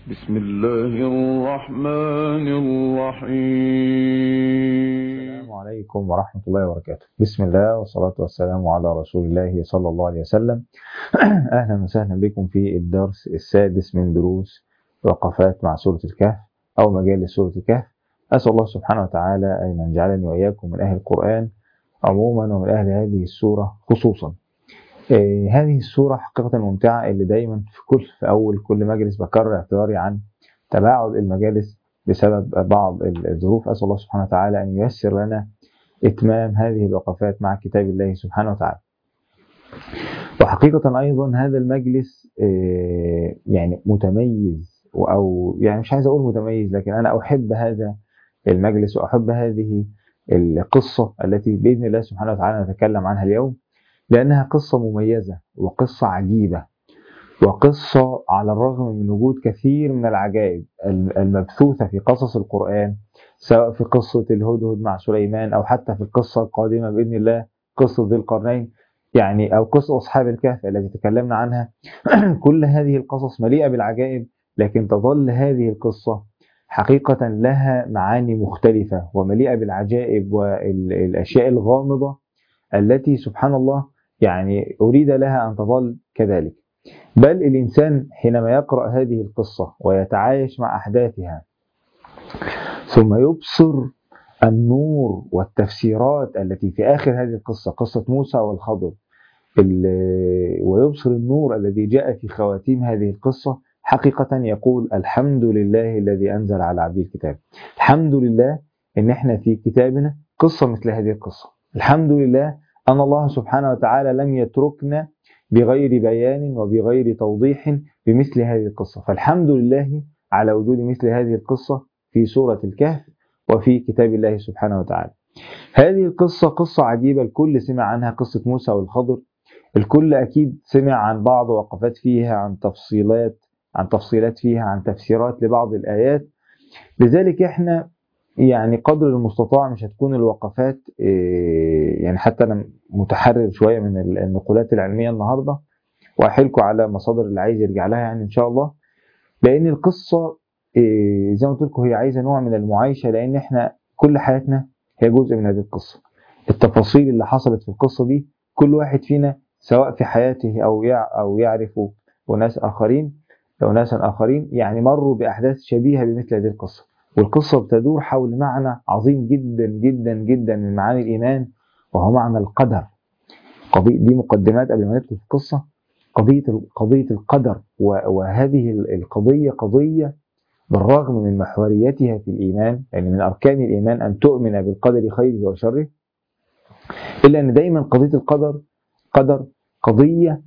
بسم الله الرحمن الرحيم. السلام عليكم ورحمة الله وبركاته. بسم الله والصلاة والسلام على رسول الله صلى الله عليه وسلم. أهلا وسهلا بكم في الدرس السادس من دروس وقفات مع سورة الكهف أو مجالس سورة الكهف. أسأل الله سبحانه وتعالى أن يجعلني وإياكم من أهل القرآن عموما ومن أهل هذه السورة خصوصا. هذه السورة حقيقة ممتعة، اللي دايما في أول كل مجلس بكرر اعتذاري عن تباعد المجالس بسبب بعض الظروف. أسأل الله سبحانه وتعالى أن ييسر لنا إتمام هذه الوقفات مع كتاب الله سبحانه وتعالى. وحقيقة أيضا هذا المجلس يعني متميز، أو يعني مش عايز أقول متميز، لكن أنا أحب هذا المجلس وأحب هذه القصة التي بإذن الله سبحانه وتعالى نتكلم عنها اليوم، لأنها قصة مميزة وقصة عجيبة، وقصة على الرغم من وجود كثير من العجائب المبثوثة في قصص القرآن، سواء في قصة الهدهد مع سليمان أو حتى في القصة القادمة بإذن الله قصة ذي القرنين، يعني أو قصة أصحاب الكهف التي تكلمنا عنها. كل هذه القصص مليئة بالعجائب، لكن تظل هذه القصة حقيقة لها معاني مختلفة ومليئة بالعجائب والأشياء الغامضة التي سبحان الله يعني أريد لها أن تظل كذلك. بل الإنسان حينما يقرأ هذه القصة ويتعايش مع أحداثها ثم يبصر النور والتفسيرات التي في آخر هذه القصة، قصة موسى والخضر، ويبصر النور الذي جاء في خواتيم هذه القصة، حقيقة يقول الحمد لله الذي أنزل على عبده الكتاب. الحمد لله إن احنا في كتابنا قصة مثل هذه القصة. الحمد لله أن الله سبحانه وتعالى لم يتركنا بغير بيان وبغير توضيح بمثل هذه القصة. فالحمد لله على وجود مثل هذه القصة في سورة الكهف وفي كتاب الله سبحانه وتعالى. هذه القصة قصة عجيبة، الكل سمع عنها، قصة موسى والخضر. الكل أكيد سمع عن بعض وقفات فيها، عن تفصيلات فيها، عن تفسيرات لبعض الآيات. لذلك احنا يعني قدر المستطاع مش هتكون الوقفات يعني حتى أنا متحرر شوية من النقولات العلمية النهاردة، وأحيلكم على مصادر اللي عايز يرجع لها يعني إن شاء الله، لأن القصة زي ما قلت لكم هي عايزة نوع من المعايشة، لأن احنا كل حياتنا هي جزء من هذه القصة. التفاصيل اللي حصلت في القصة دي كل واحد فينا سواء في حياته أو يعرف ناسا آخرين يعني مروا بأحداث شبيهة بمثل هذه القصة. والقصة بتدور حول معنى عظيم جدا جدا جدا من معاني الإيمان، وهو معنى القدر. دي مقدمات قبل ما ندخل في القصة. قضية القدر، وهذه القضية قضية بالرغم من محوريتها في الإيمان، يعني من أركان الإيمان أن تؤمن بالقدر خيره وشره، إلا أن دايما قضية القدر قضية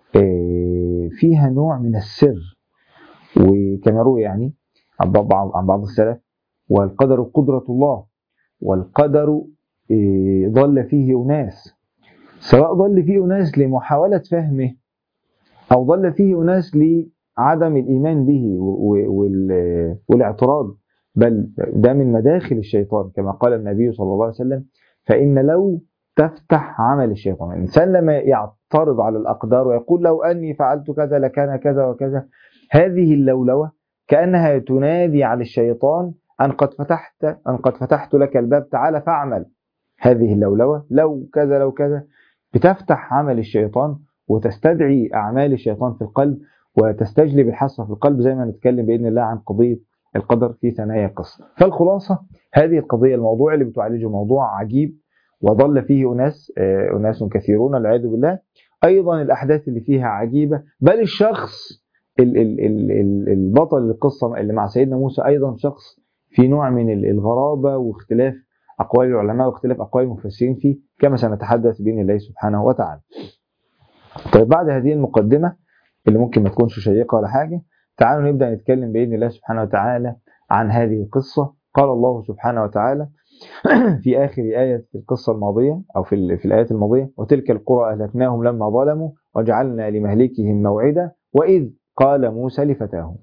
فيها نوع من السر. وكما روي يعني عن بعض السلف، والقدر قدرة الله، والقدر ضل فيه أناس، سواء ضل فيه أناس لمحاولة فهمه أو ضل فيه أناس لعدم الإيمان به والاعتراض، بل ده من مداخل الشيطان كما قال النبي صلى الله عليه وسلم: فإن لو تفتح عمل الشيطان. الإنسان لما يعترض على الأقدار ويقول لو أني فعلت كذا لكان كذا وكذا، هذه اللولوة كأنها تنادي على الشيطان أن قد فتحت لك الباب، تعال فاعمل. هذه اللولوة لو كذا لو كذا بتفتح عمل الشيطان وتستدعي أعمال الشيطان في القلب وتستجلب الحسرة في القلب، زي ما نتكلم بإذن الله عن قضية القدر في ثنايا القصة. فالخلاصة هذه القضية، الموضوع اللي بتعالجه موضوع عجيب وضل فيه أناس كثيرون والعياذ بالله. أيضا الأحداث اللي فيها عجيبة، بل الشخص البطل القصة اللي مع سيدنا موسى أيضا شخص في نوع من الغرابة واختلاف أقوال العلماء واختلاف أقوال المفسرين فيه، كما سنتحدث بإذن الله سبحانه وتعالى. طيب بعد هذه المقدمة اللي ممكن ما تكونش شيقة ولا حاجة، تعالوا نبدأ نتكلم بإذن الله سبحانه وتعالى عن هذه القصة. قال الله سبحانه وتعالى في آخر آية في القصة الماضية أو في الآيات الماضية: وتلك القرى أهلكناهم لما ظلموا وجعلنا لمهلكهم موعدا وإذ قال موسى لفتاه.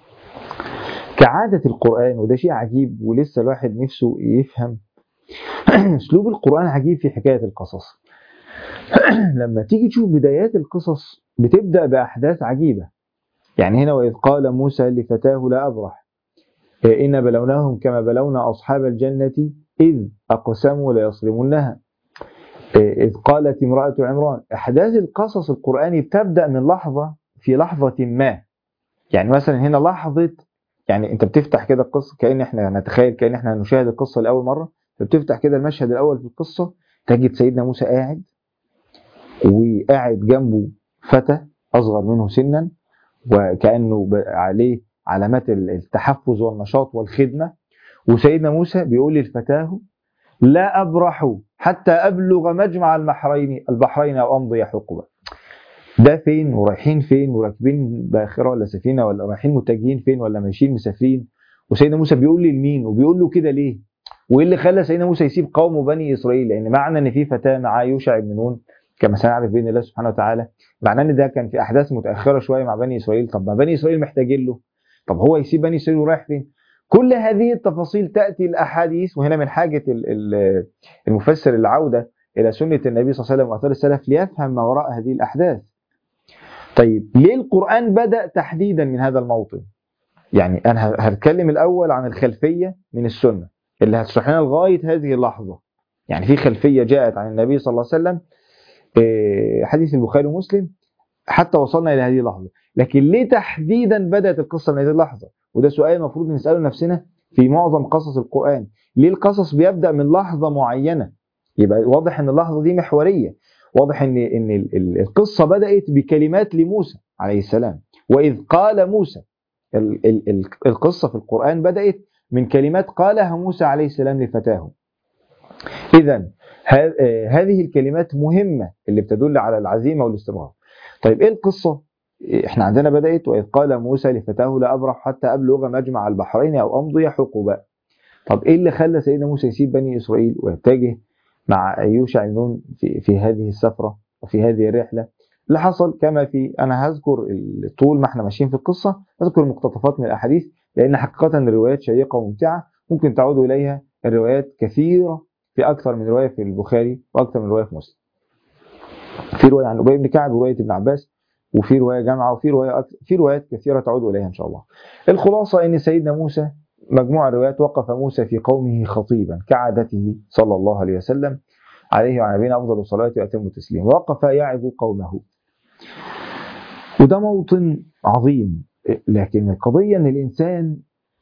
كعادة القرآن، وده شيء عجيب ولسه الواحد نفسه يفهم أسلوب القرآن عجيب في حكاية القصص. لما تيجي تشوف بدايات القصص بتبدأ بأحداث عجيبة، يعني هنا وإذ قال موسى لفتاه لا أبرح إن بلوناهم كما بلونا أصحاب الجنة إذ أقسموا ليصرمنها إذ قالت امرأة عمران. أحداث القصص القرآني بتبدأ من لحظة في لحظة ما. يعني مثلا هنا لحظة، يعني أنت بتفتح كده القصة كأن إحنا نتخيل كأن إحنا نشاهد القصة لأول مرة، فبتفتح كده المشهد الأول في القصة تجد سيدنا موسى قاعد، وقاعد جنبه فتى أصغر منه سنا وكأنه عليه علامات التحفز والنشاط والخدمة، وسيدنا موسى بيقول لفتاه لا أبرح حتى أبلغ مجمع البحرين أو أمضي حقبة. ده فين ورايحين فين وراكبين باخرة ولا سفينة ولا رايحين متجهين فين ولا ماشيين مسافرين؟ وسيدنا موسى بيقول لي لمين وبيقول له كده ليه؟ وإيه اللي خلى سيدنا موسى يسيب قومه بني إسرائيل؟ لأن معنى إن في فتاة معاه يوشع بن نون كما سنعرف بإذن الله سبحانه وتعالى، معناه إن ده كان في أحداث متأخرة شوية مع بني إسرائيل. طب ما بني إسرائيل محتاجين له، طب هو يسيب بني إسرائيل ورايح فين؟ كل هذه التفاصيل تأتي الأحاديث، وهنا من حاجة المفسر العودة إلى سنة النبي صلى الله عليه وسلم وآثار السلف ليفهم ما وراء هذه الأحداث. طيب ليه القرآن بدأ تحديدا من هذا الموطن؟ يعني أنا هتكلم الأول عن الخلفية من السنة اللي هتشرح لنا لغاية هذه اللحظة. يعني في خلفية جاءت عن النبي صلى الله عليه وسلم، حديث البخاري ومسلم، حتى وصلنا إلى هذه اللحظة. لكن ليه تحديدا بدأت القصة من هذه اللحظة؟ وده سؤال المفروض نسأله نفسنا في معظم قصص القرآن. ليه القصص بيبدأ من لحظة معينة؟ يبقى واضح أن اللحظة دي محورية. واضح أن القصة بدأت بكلمات لموسى عليه السلام. وإذ قال موسى، القصة في القرآن بدأت من كلمات قالها موسى عليه السلام لفتاه. إذن هذه الكلمات مهمة اللي بتدل على العزيمة والاستمرار. طيب إيه القصة؟ إحنا عندنا بدأت وإذ قال موسى لفتاه لا أبرح حتى أبلغ مجمع البحرين أو أمضي حقبا. طب إيه اللي خلى سيدنا موسى يسيب بني إسرائيل ويتجه مع يوشع بن نون في هذه السفرة وفي هذه الرحلة؟ اللي حصل كما في، أنا هذكر طول ما احنا ماشيين في القصة هذكر مقتطفات من الأحاديث، لأن حقيقة الروايات شيقة وممتعة، ممكن تعودوا إليها. الروايات كثيرة في أكثر من رواية في البخاري وأكثر من رواية في مسلم. في رواية عن أبي بن كعب ورواية ابن عباس، وفي رواية جامعة، وفي في روايات كثيرة تعودوا إليها إن شاء الله. الخلاصة أن سيدنا موسى، مجموعة روايات، وقف موسى في قومه خطيبا كعادته صلى الله عليه وسلم عليه وعلى نبينا أفضل الصلاة وأتم التسليم، وقف يعظ قومه. وده موطن عظيم. لكن القضية أن الإنسان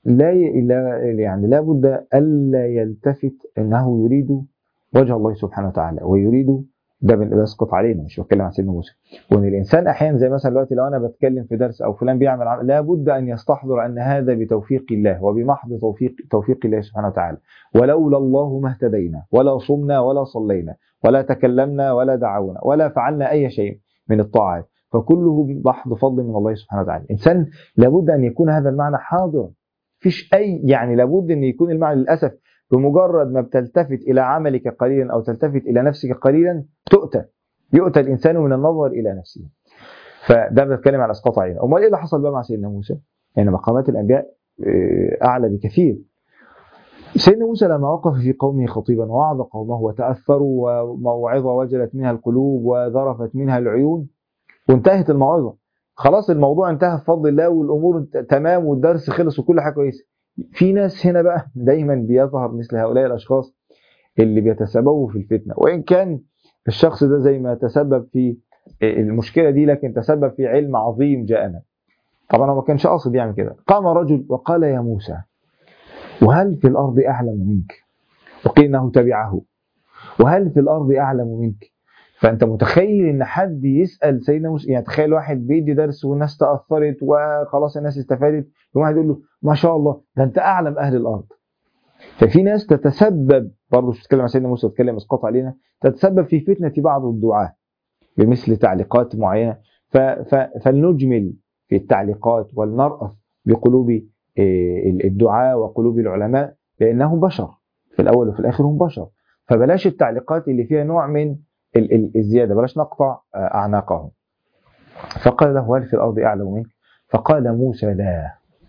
لا بد ألا يلتفت أنه يريد وجه الله سبحانه وتعالى ويريد، ده بيسقط علينا، مش بتكلم عن سيدنا موسى. وان الانسان احيانا زي مثلا دلوقتي لو انا بتكلم في درس او فلان بيعمل عمل، لابد ان يستحضر ان هذا بتوفيق الله وبمحض توفيق الله سبحانه وتعالى. ولولا الله ما اهتدينا ولا صمنا ولا صلينا ولا تكلمنا ولا دعونا ولا فعلنا اي شيء من الطاعات، فكله بمحض فضل من الله سبحانه وتعالى. الانسان لابد ان يكون هذا المعنى حاضر. فيش اي، يعني لابد ان يكون المعنى، للاسف بمجرد ما بتلتفت إلى عملك قليلا أو تلتفت إلى نفسك قليلا يؤتى الإنسان من النظر إلى نفسه. فده بتكلم على اسقاط عينه. امال ايه اللي حصل بقى مع سيدنا موسى؟ يعني مقامات الانبياء اعلى بكثير. سيدنا موسى لما وقف في قومه خطيبا ووعظ قومه وتاثروا وموعظه وجلت منها القلوب وذرفت منها العيون وانتهت الموعظه، خلاص الموضوع انتهى بفضل الله والامور تمام والدرس خلص وكل حاجه كويسه. في ناس هنا بقى دايما بيظهر مثل هؤلاء الاشخاص اللي بيتسببوا في الفتنه، وان كان الشخص ده زي ما تسبب في المشكله دي لكن تسبب في علم عظيم جاءنا. طبعا هو ما كانش قاصد يعمل كده. قام رجل وقال يا موسى وهل في الارض اعلم منك؟ وقيل انه تبعه، وهل في الارض اعلم منك؟ فانت متخيل ان حد يسال سيدنا موسى؟ يعني تخيل واحد بيدي درس والناس تاثرت وخلاص الناس استفادت، واحد يقول له ما شاء الله ده انت اعلم اهل الارض. ففي ناس تتسبب، برضه مش بتتكلم عن سيدنا موسى، بتتكلم اسقاط علينا، تتسبب في فتنه بعض الدعاة بمثل تعليقات معينه. فلنجمل في التعليقات ولنرأف بقلوب الدعاة وقلوب العلماء، لأنهم بشر في الأول وفي الآخر، هم بشر. فبلاش التعليقات اللي فيها نوع من الزيادة، بلاش نقطع أعناقهم. فقال له هل في الأرض أعلم منك؟ فقال موسى لا.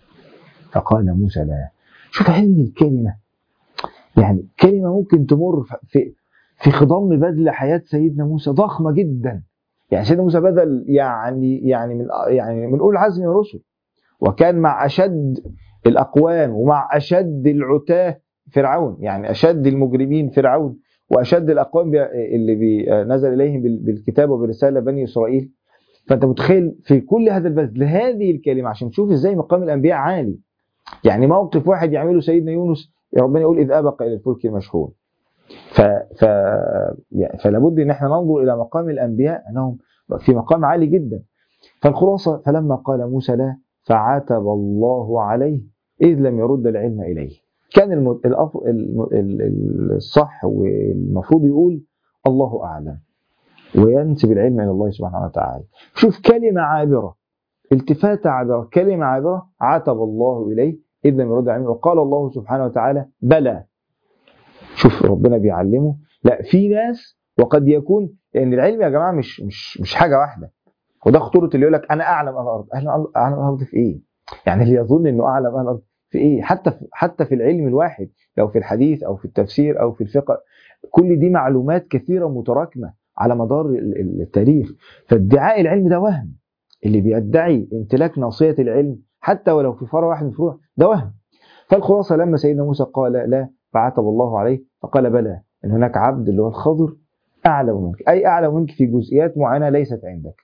شوف هذه الكلمة، يعني كلمة ممكن تمر في خضم بذل حياة سيدنا موسى، ضخمة جدا. يعني سيدنا موسى بذل يعني من أولي العزم من الرسل، وكان مع أشد الأقوام ومع أشد العتاة فرعون، يعني أشد المجرمين فرعون وأشد الأقوام اللي نزل إليهم بالكتاب وبرسالة بني إسرائيل. فأنت متخيل في كل هذا البذل لهذه الكلمة عشان تشوف إزاي مقام الأنبياء عالي. يعني موقف واحد يعمله سيدنا يونس ربنا يقول إذ أبق إلى الفلك المشحون. فلا بد ان احنا ننظر الى مقام الانبياء انهم في مقام عالي جدا. فالخلاصه فلما قال موسى لا فعاتب الله عليه اذ لم يرد العلم اليه. كان الصح والمفروض يقول الله اعلم وينسب العلم الى الله سبحانه وتعالى. شوف كلمه عابره، التفاته عابره، كلمه عابره، عاتب الله اليه اذ لم يرد العلم، وقال الله سبحانه وتعالى بلى. شوف ربنا بيعلمه. لا في ناس وقد يكون لان العلم يا جماعه مش حاجه واحده، وده خطوره اللي يقول لك انا اعلم اهل الارض. اعلم اهل الارض في ايه؟ يعني اللي يظن انه اعلم اهل الارض في ايه؟ حتى في العلم الواحد، لو في الحديث او في التفسير او في الفقه، كل دي معلومات كثيره متراكمه على مدار التاريخ. فادعاء العلم ده وهم. اللي بيدعي امتلاك ناصيه العلم حتى ولو في فرع واحد من الفروع ده وهم. فالخلاصه لما سيدنا موسى قال لا فعاتب الله عليه فقال بلى، ان هناك عبد اللي هو الخضر اعلم منك، اي اعلم منك في جزئيات معينه ليست عندك.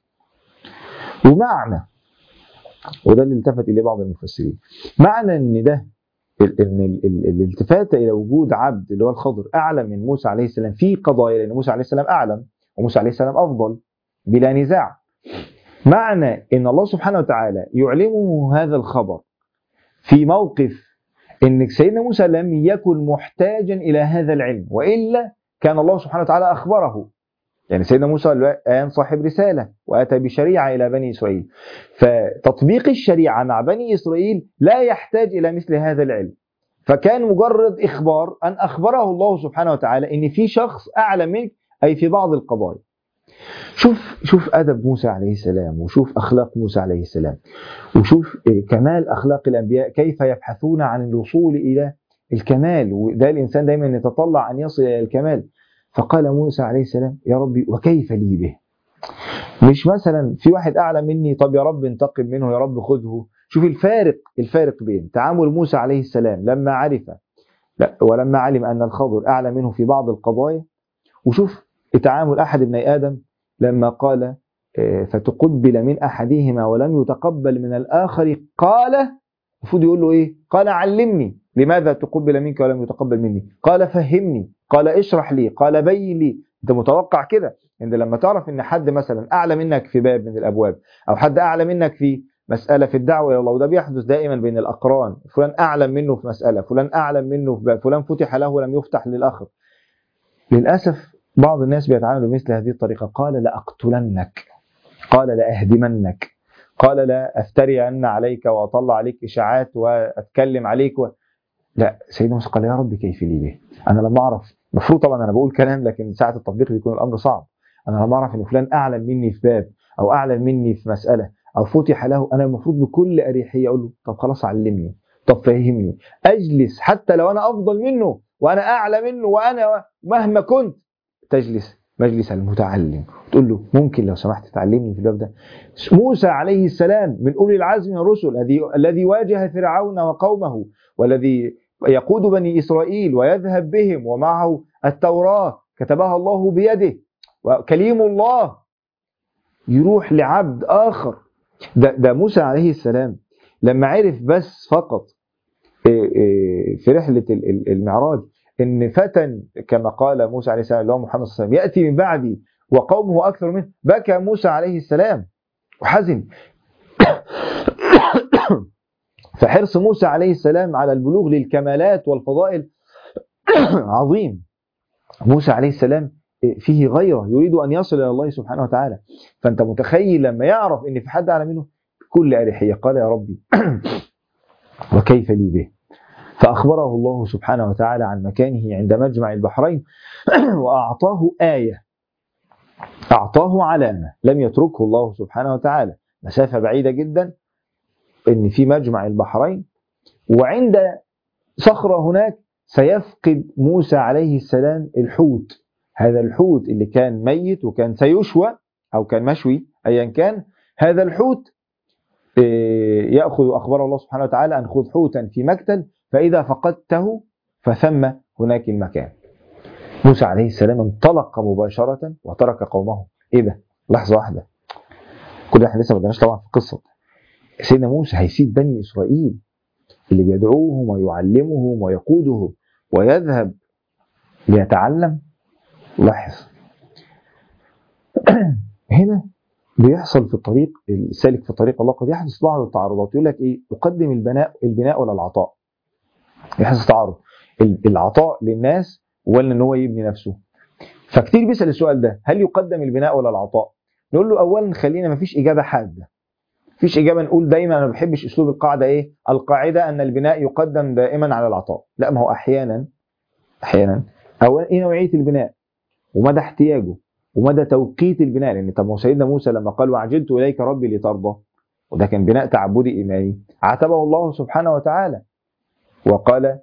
ومعنى، وده اللي التفت اليه بعض المفسرين، معنى ان ده ان الالتفات الى وجود عبد اللي هو الخضر اعلم من موسى عليه السلام في قضايا، لان موسى عليه السلام اعلم وموسى عليه السلام افضل بلا نزاع. معنى ان الله سبحانه وتعالى يعلمه هذا الخبر في موقف ان سيدنا موسى لم يكن محتاجا الى هذا العلم، والا كان الله سبحانه وتعالى اخبره. يعني سيدنا موسى الآن صاحب رسالة وأتى بشريعة إلى بني إسرائيل، فتطبيق الشريعة مع بني إسرائيل لا يحتاج إلى مثل هذا العلم، فكان مجرد إخبار أن أخبره الله سبحانه وتعالى إن في شخص أعلى منك أي في بعض القضايا. شوف أدب موسى عليه السلام، وشوف أخلاق موسى عليه السلام، وشوف كمال أخلاق الأنبياء كيف يبحثون عن الوصول إلى الكمال، وده الإنسان دايما يتطلع أن يصل إلى الكمال. فقال موسى عليه السلام يا ربي وكيف لي به؟ مش مثلا في واحد أعلى مني، طب يا رب انتقم منه، يا رب خذه. شوف الفارق بين تعامل موسى عليه السلام لما عرف ولما علم أن الخضر أعلى منه في بعض القضايا، وشوف تعامل أحد ابني آدم لما قال فتقبل من أحدهما ولم يتقبل من الآخر، قال المفروض يقول له إيه؟ قال علمني لماذا تقبل منك ولم يتقبل مني؟ قال فهمني، قال اشرح لي، قال بين لي. انت متوقع كده ان لما تعرف ان حد مثلا اعلى منك في باب من الابواب، او حد اعلى منك في مساله في الدعوه الى الله، وده بيحدث دائما بين الاقران، فلان اعلم منه في مساله، فلان اعلم منه في باب، فلان فتح له ولم يفتح للاخر. للاسف بعض الناس بيتعاملوا بمثل هذه الطريقه. قال لاقتلنك، قال لاهدمنك، قال لا افترين عليك واطلع عليك اشاعات واتكلم عليك لا. سيدنا موسى قال يا رب كيف لي به؟ انا لما اعرف، المفروض طبعا انا بقول كلام لكن ساعه التطبيق بيكون الامر صعب. انا لما اعرف ان فلان اعلم مني في باب او اعلم مني في مساله او فتح له، انا المفروض بكل اريحيه اقول له طب خلاص علمني، طب فهمني، اجلس حتى لو انا افضل منه وانا اعلى منه، وانا مهما كنت تجلس مجلس المتعلم تقول له ممكن لو سمحت تعلمني في الباب ده. موسى عليه السلام من اولي العزم من الرسل، الذي واجه فرعون وقومه، والذي يقود بني إسرائيل ويذهب بهم، ومعه التوراة كتبها الله بيده وكليم الله، يروح لعبد آخر. ده موسى عليه السلام لما عرف بس فقط في رحلة المعراج إن فتى كما قال موسى عليه السلام اللي هو محمد صلى الله عليه وسلم يأتي من بعدي وقومه أكثر منه، بكى موسى عليه السلام وحزن. فحرص موسى عليه السلام على البلوغ للكمالات والفضائل عظيم. موسى عليه السلام فيه غيره، يريد أن يصل إلى الله سبحانه وتعالى. فأنت متخيل لما يعرف إن في حد أعلى منه بكل أريحية قال يا ربي وكيف لي به؟ فأخبره الله سبحانه وتعالى عن مكانه عند مجمع البحرين وأعطاه آية، أعطاه علامة لم يتركه الله سبحانه وتعالى، مسافة بعيدة جدا إن في مجمع البحرين، وعند صخرة هناك سيفقد موسى عليه السلام الحوت. هذا الحوت اللي كان ميت وكان سيشوى أو كان مشوي أيا كان، هذا الحوت يأخذ، أخبر الله سبحانه وتعالى أن خذ حوتا في مكتل فإذا فقدته فثم هناك المكان. موسى عليه السلام انطلق مباشرة وترك قومه. إيه ده؟ لحظة واحدة، كل احنا لسه ما بدناش طبعا في قصة سيدنا موسى هيسيب بني إسرائيل اللي بيدعوهم ويعلمهم ويقودهم ويذهب ليتعلم. لاحظ هنا بيحصل في الطريق السالك في طريق الله قد يحدث بعض التعارضات. يقول لك ايه؟ يقدم البناء ولا العطاء؟ يحدث تعارض، العطاء للناس ولا ان هو يبني نفسه؟ فكتير بيسأل السؤال ده، هل يقدم البناء ولا العطاء؟ نقول له اولا خلينا مفيش اجابه حاده، مفيش اجابه نقول دايما. انا ما بحبش اسلوب القاعده ايه؟ القاعده ان البناء يقدم دائما على العطاء. لا، ما هو احيانا اولا ايه نوعيه البناء ومدى احتياجه ومدى توقيت البناء. لان طب سيدنا موسى لما قال وعجلت اليك ربي لترضى، وده كان بناء تعبدي ايماني، عاتبه الله سبحانه وتعالى وقال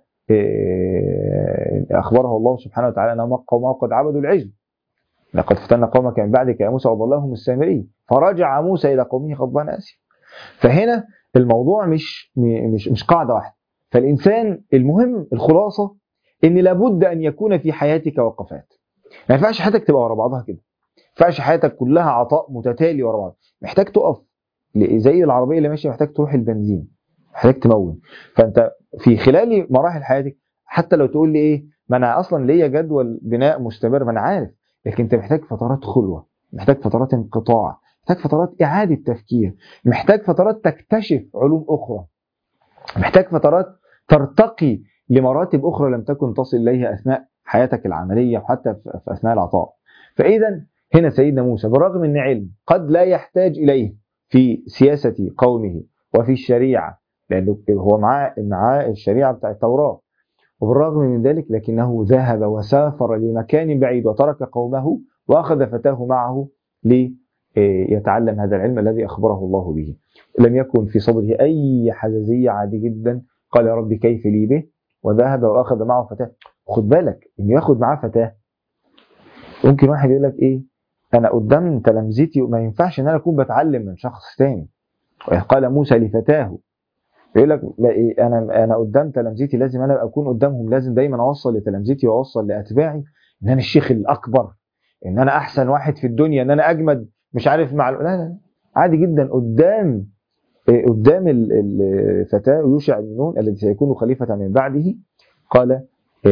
اخبره الله سبحانه وتعالى ان قومه قد عبدوا العجل، لقد فتنا قومك من بعدك يا موسى وضلهم السامري فرجع موسى الى قومه غضبان اسف. فهنا الموضوع مش قاعده واحده. فالانسان المهم الخلاصه ان لابد ان يكون في حياتك وقفات. ما ينفعش حياتك تبقى ورا بعضها كده، ما ينفعش حياتك كلها عطاء متتالي ورا بعض. محتاج تقف زي العربيه اللي ماشيه، محتاج تروح البنزين، محتاج تمون. فانت في خلال مراحل حياتك حتى لو تقول لي ايه، ما انا اصلا ليا جدول بناء مستمر، ما انا عارف، لكن انت محتاج فترات خلوه، محتاج فترات انقطاع، محتاج فترات اعاده تفكير، محتاج فترات تكتشف علوم اخرى، محتاج فترات ترتقي لمراتب اخرى لم تكن تصل اليها اثناء حياتك العمليه وحتى في اثناء العطاء. فاذا هنا سيدنا موسى بالرغم ان علم قد لا يحتاج اليه في سياسه قومه وفي الشريعه، لانه هو معاه الشريعه بتاع التوراه، وبالرغم من ذلك لكنه ذهب وسافر لمكان بعيد وترك قومه واخذ فتاه معه ليتعلم هذا العلم الذي اخبره الله به. لم يكن في صدره اي حزازيه، عادي جدا. قال يا رب كيف لي به، وذهب واخذ معه فتاه. خد بالك انه ياخد معاه فتاه، ممكن واحد يقول لك ايه، انا قدام تلامذتي وما ينفعش ان انا اكون بتعلم من شخص ثاني. قال موسى لفتاه، يقول لك انا قدام تلامذتي لازم انا اكون قدامهم، لازم دايما اوصل لتلامذتي واوصل لاتباعي ان انا الشيخ الاكبر، ان انا احسن واحد في الدنيا، ان انا اجمد مش عارف لا لا، عادي جدا. قدام الفتاه يوشع بن نون الذي سيكون خليفه من بعده، قال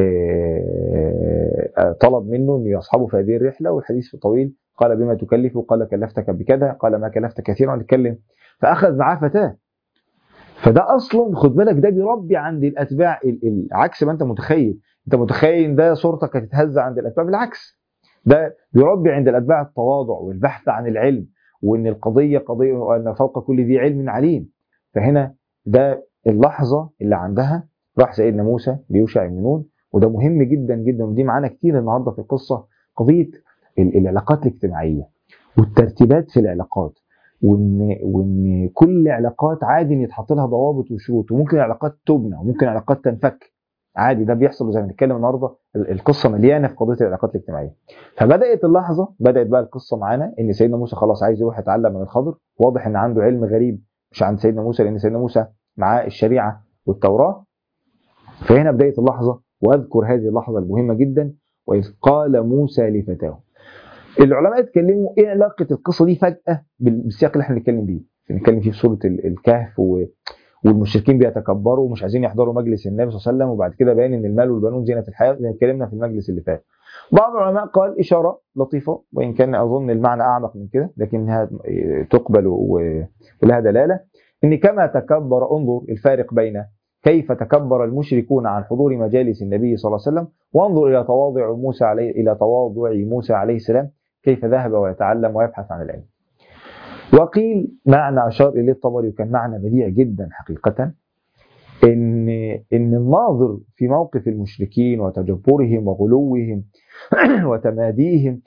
طلب منه انه يصحبه في هذه الرحله، والحديث طويل. قال بما تكلف؟ قال كلفتك بكذا. قال ما كلفت كثيرا، نتكلم. فاخذ معاه فتاه. فده اصلا خد بالك ده بيربي عند الاتباع عكس ما انت متخيل. انت متخيل ده صورتك هتتهز عند الاتباع، بالعكس ده بيربي عند الاتباع التواضع والبحث عن العلم، وان القضيه قضيه وان فوق كل ذي علم عليم. فهنا ده اللحظه اللي عندها راح سيدنا موسى ليوشع بن نون، وده مهم جدا جدا، ودي معانا كتير النهارده في القصه، قضيه العلاقات الاجتماعيه والترتيبات في العلاقات، وان كل علاقات عادي ان يتحط لها ضوابط وشروط، وممكن علاقات تبنى وممكن علاقات تنفك عادي. ده بيحصل زي ما بنتكلم النهارده، القصه مليانه في قضيه العلاقات الاجتماعيه. فبدات اللحظه، بدات بقى القصه معانا ان سيدنا موسى خلاص عايز يروح يتعلم من الخضر. واضح ان عنده علم غريب مش عند سيدنا موسى، لان سيدنا موسى معاه الشريعه والتوراه. فهنا بدايه اللحظه، واذكر هذه اللحظه المهمه جدا، واذ قال موسى لفتاه. العلماء اتكلموا ايه علاقه القصه دي فجاه بالسياق اللي احنا بنتكلم بيه، بنتكلم فيه في سوره الكهف، والمشركين بيتكبروا ومش عايزين يحضروا مجلس النبي صلى الله عليه وسلم، وبعد كده باين ان المال والبنون زينه الحياه زي ما اتكلمنا في المجلس اللي فات. بعض العلماء قال اشاره لطيفه، وان كان اظن المعنى اعمق من كده لكنها تقبل ولها دلاله، ان كما تكبر، انظر الفارق بين كيف تكبر المشركون عن حضور مجالس النبي صلى الله عليه وسلم، وانظر الى تواضع موسى عليه السلام كيف ذهب ويتعلم ويبحث عن العلم. وقيل معنى أشار إليه الطبري وكان معنى بديع جدا حقيقة، إن الناظر في موقف المشركين وتجبرهم وغلوهم وتماديهم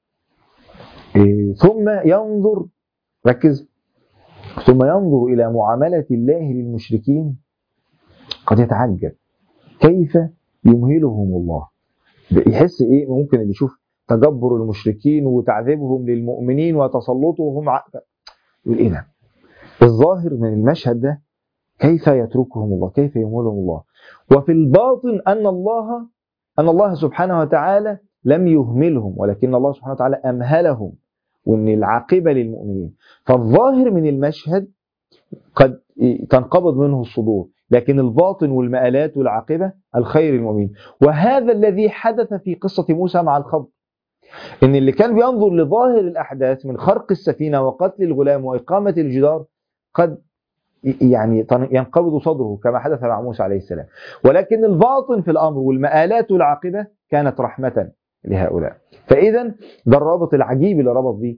ثم ينظر، ركز، ثم ينظر إلى معاملة الله للمشركين، قد يتعجب كيف يمهلهم الله. يحس إيه؟ ممكن اللي يشوف تجبر المشركين وتعذيبهم للمؤمنين وتسلطهم يقول ايه ده؟ الظاهر من المشهد ده كيف يتركهم الله، كيف يمولهم الله، وفي الباطن أن الله سبحانه وتعالى لم يهملهم، ولكن الله سبحانه وتعالى أمهلهم، وأن العاقبة للمؤمنين. فالظاهر من المشهد قد تنقبض منه الصدور، لكن الباطن والمآلات والعاقبة الخير المؤمنين. وهذا الذي حدث في قصة موسى مع الخضر، إن اللي كان بينظر لظاهر الأحداث من خرق السفينة وقتل الغلام وإقامة الجدار قد يعني ينقبض صدره كما حدث مع موسى عليه السلام، ولكن الباطن في الأمر والمآلات والعاقبة كانت رحمة لهؤلاء. فإذا ده الرابط العجيب اللي ربط به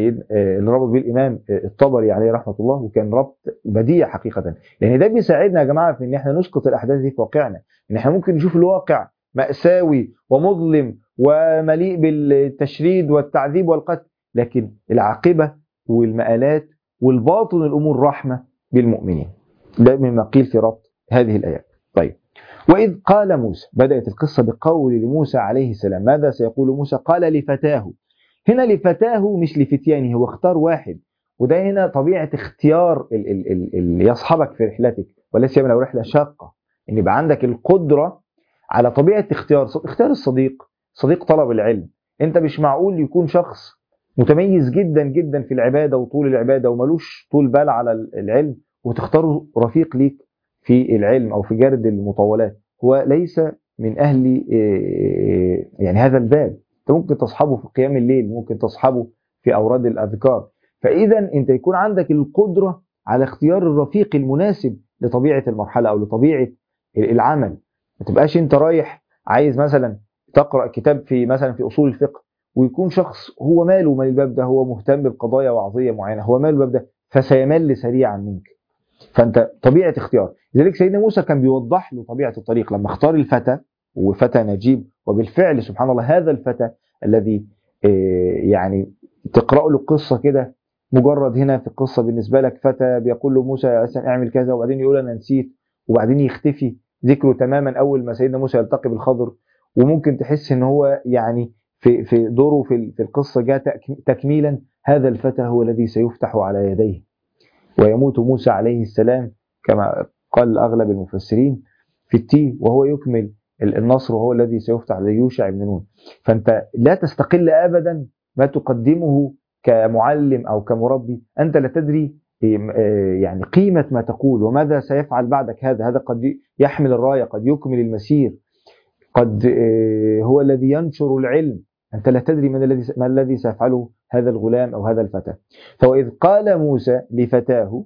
الإمام الطبري عليه رحمة الله، وكان ربط بديع حقيقة، لأن ده بيساعدنا يا جماعة في إن احنا نسقط الأحداث دي في واقعنا. إن احنا ممكن نشوف الواقع مأساوي ومظلم ومليء بالتشريد والتعذيب والقتل، لكن العاقبة والمآلات والباطن الأمور رحمة بالمؤمنين. ده مما قيل في ربط هذه الآيات. طيب، وإذ قال موسى، بدأت القصة بقول لموسى عليه السلام. ماذا سيقول موسى؟ قال لفتاه. هنا لفتاه مش لفتيانه، هو اختار واحد، وده هنا طبيعة اختيار اللي يصحبك في رحلتك، ولا سيما لو رحلة شاقة، إن يبقى عندك القدرة على طبيعة اختيار الصديق، صديق طلب العلم. أنت مش معقول يكون شخص متميز جدا جدا في العبادة وطول العبادة وملوش طول بال على العلم وتختاره رفيق ليك في العلم أو في جرد المطولات. هو ليس من أهل يعني هذا الباب. أنت ممكن تصحبه في قيام الليل، ممكن تصحبه في أوراد الأذكار. فإذا أنت يكون عندك القدرة على اختيار الرفيق المناسب لطبيعة المرحلة أو لطبيعة العمل. ما تبقاش أنت رايح عايز مثلا تقرأ كتاب في مثلا في أصول الفقه، ويكون شخص هو ماله من الباب ده، هو مهتم بقضايا وعظية معينة، هو ماله الباب ده، فسيمل سريعا منك. فأنت طبيعة اختيار. لذلك سيدنا موسى كان بيوضح له طبيعة الطريق لما اختار الفتى، وفتى نجيب، وبالفعل سبحان الله هذا الفتى الذي يعني تقرأ له القصة كده مجرد هنا في القصة بالنسبة لك فتى بيقول له موسى اعمل كذا، وبعدين يقول أنا نسيت، وبعدين يختفي ذكره تماما أول ما سيدنا موسى يلتقي بالخضر. وممكن تحس ان هو يعني في دوره في القصة جاء تكميلا. هذا الفتى هو الذي سيفتح على يديه، ويموت موسى عليه السلام كما قال أغلب المفسرين في التيه، وهو يكمل النصر، وهو الذي سيفتح على يوشع بن نون. فأنت لا تستقل أبدا ما تقدمه كمعلم أو كمربي. أنت لا تدري يعني قيمة ما تقول وماذا سيفعل بعدك. هذا قد يحمل الراية، قد يكمل المسير، قد هو الذي ينشر العلم. أنت لا تدري ما الذي سيفعله هذا الغلام أو هذا الفتى. فإذ قال موسى لفتاه،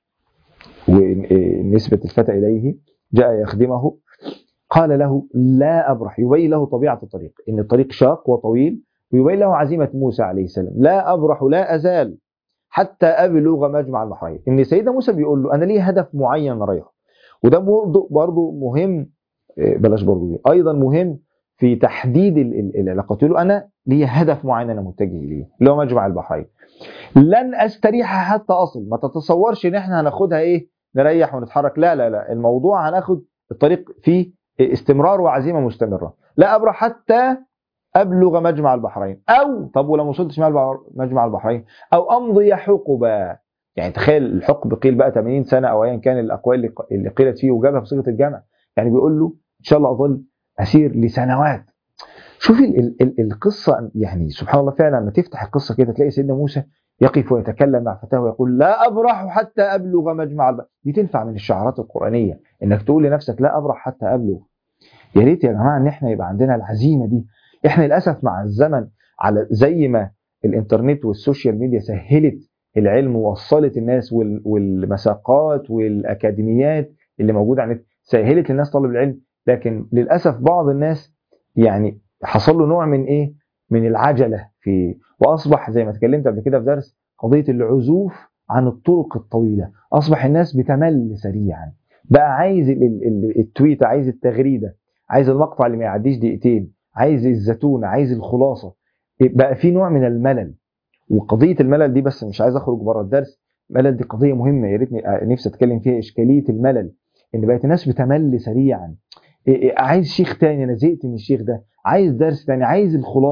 ونسبة الفتى إليه جاء يخدمه، قال له لا أبرح، يبين له طبيعة الطريق، إن الطريق شاق وطويل، ويبين له عزيمة موسى عليه السلام. لا أبرح، لا أزال حتى أبلغ مجمع البحرين. إن سيدنا موسى بيقول له أنا ليه هدف معين رايحه. وده برضه مهم، بلاش برضه أيضا مهم في تحديد العلاقات. يقول له أنا ليه هدف معين أنا متجه إليه، اللي هو مجمع البحرين. لن أستريح حتى أصل. ما تتصورش إن إحنا هناخدها إيه نريح ونتحرك، لا لا لا، الموضوع هناخد الطريق فيه استمرار وعزيمة مستمرة. لا أبرح حتى أبلغ مجمع البحرين، أو طب ولو ما وصلتش مجمع البحرين أو أمضي حقبة. يعني تخيل الحقب قيل بقى 80 سنة أو أيا كان الأقوال اللي قيلت فيه، وجابها بصيغة الجمع. يعني بيقول له إن شاء الله أظل أسير لسنوات. شوف القصة، يعني سبحان الله فعلا لما تفتح القصة كده تلاقي سيدنا موسى يقف ويتكلم مع فتاه ويقول لا أبرح حتى أبلغ مجمع البحرين. دي تنفع من الشعارات القرآنية، إنك تقول لنفسك لا أبرح حتى أبلغ. يا ريت يا جماعة إن إحنا يبقى عندنا العزيمة دي. إحنا للأسف مع الزمن، على زي ما الإنترنت والسوشيال ميديا سهلت العلم ووصلت الناس، والمساقات والأكاديميات اللي موجودة على النت سهلت للناس طلب العلم، لكن للأسف بعض الناس يعني حصل له نوع من إيه، من العجلة في، وأصبح زي ما اتكلمت قبل كده في درس قضية العزوف عن الطرق الطويلة. أصبح الناس بتمل سريعا، بقى عايز التويتة، عايز التغريدة، عايز المقطع اللي ما يعديش دقيقتين، عايز الزتونة، عايز الخلاصة. بقى في نوع من الملل. وقضية الملل دي، بس مش عايز أخرج بره الدرس، الملل دي قضية مهمة يا ريتني نفسي أتكلم فيها، إشكالية الملل. إن بقت الناس بتمل سريعا. عايز شيخ تاني، أنا زهقت من الشيخ ده، عايز درس تاني، عايز الخلاصة،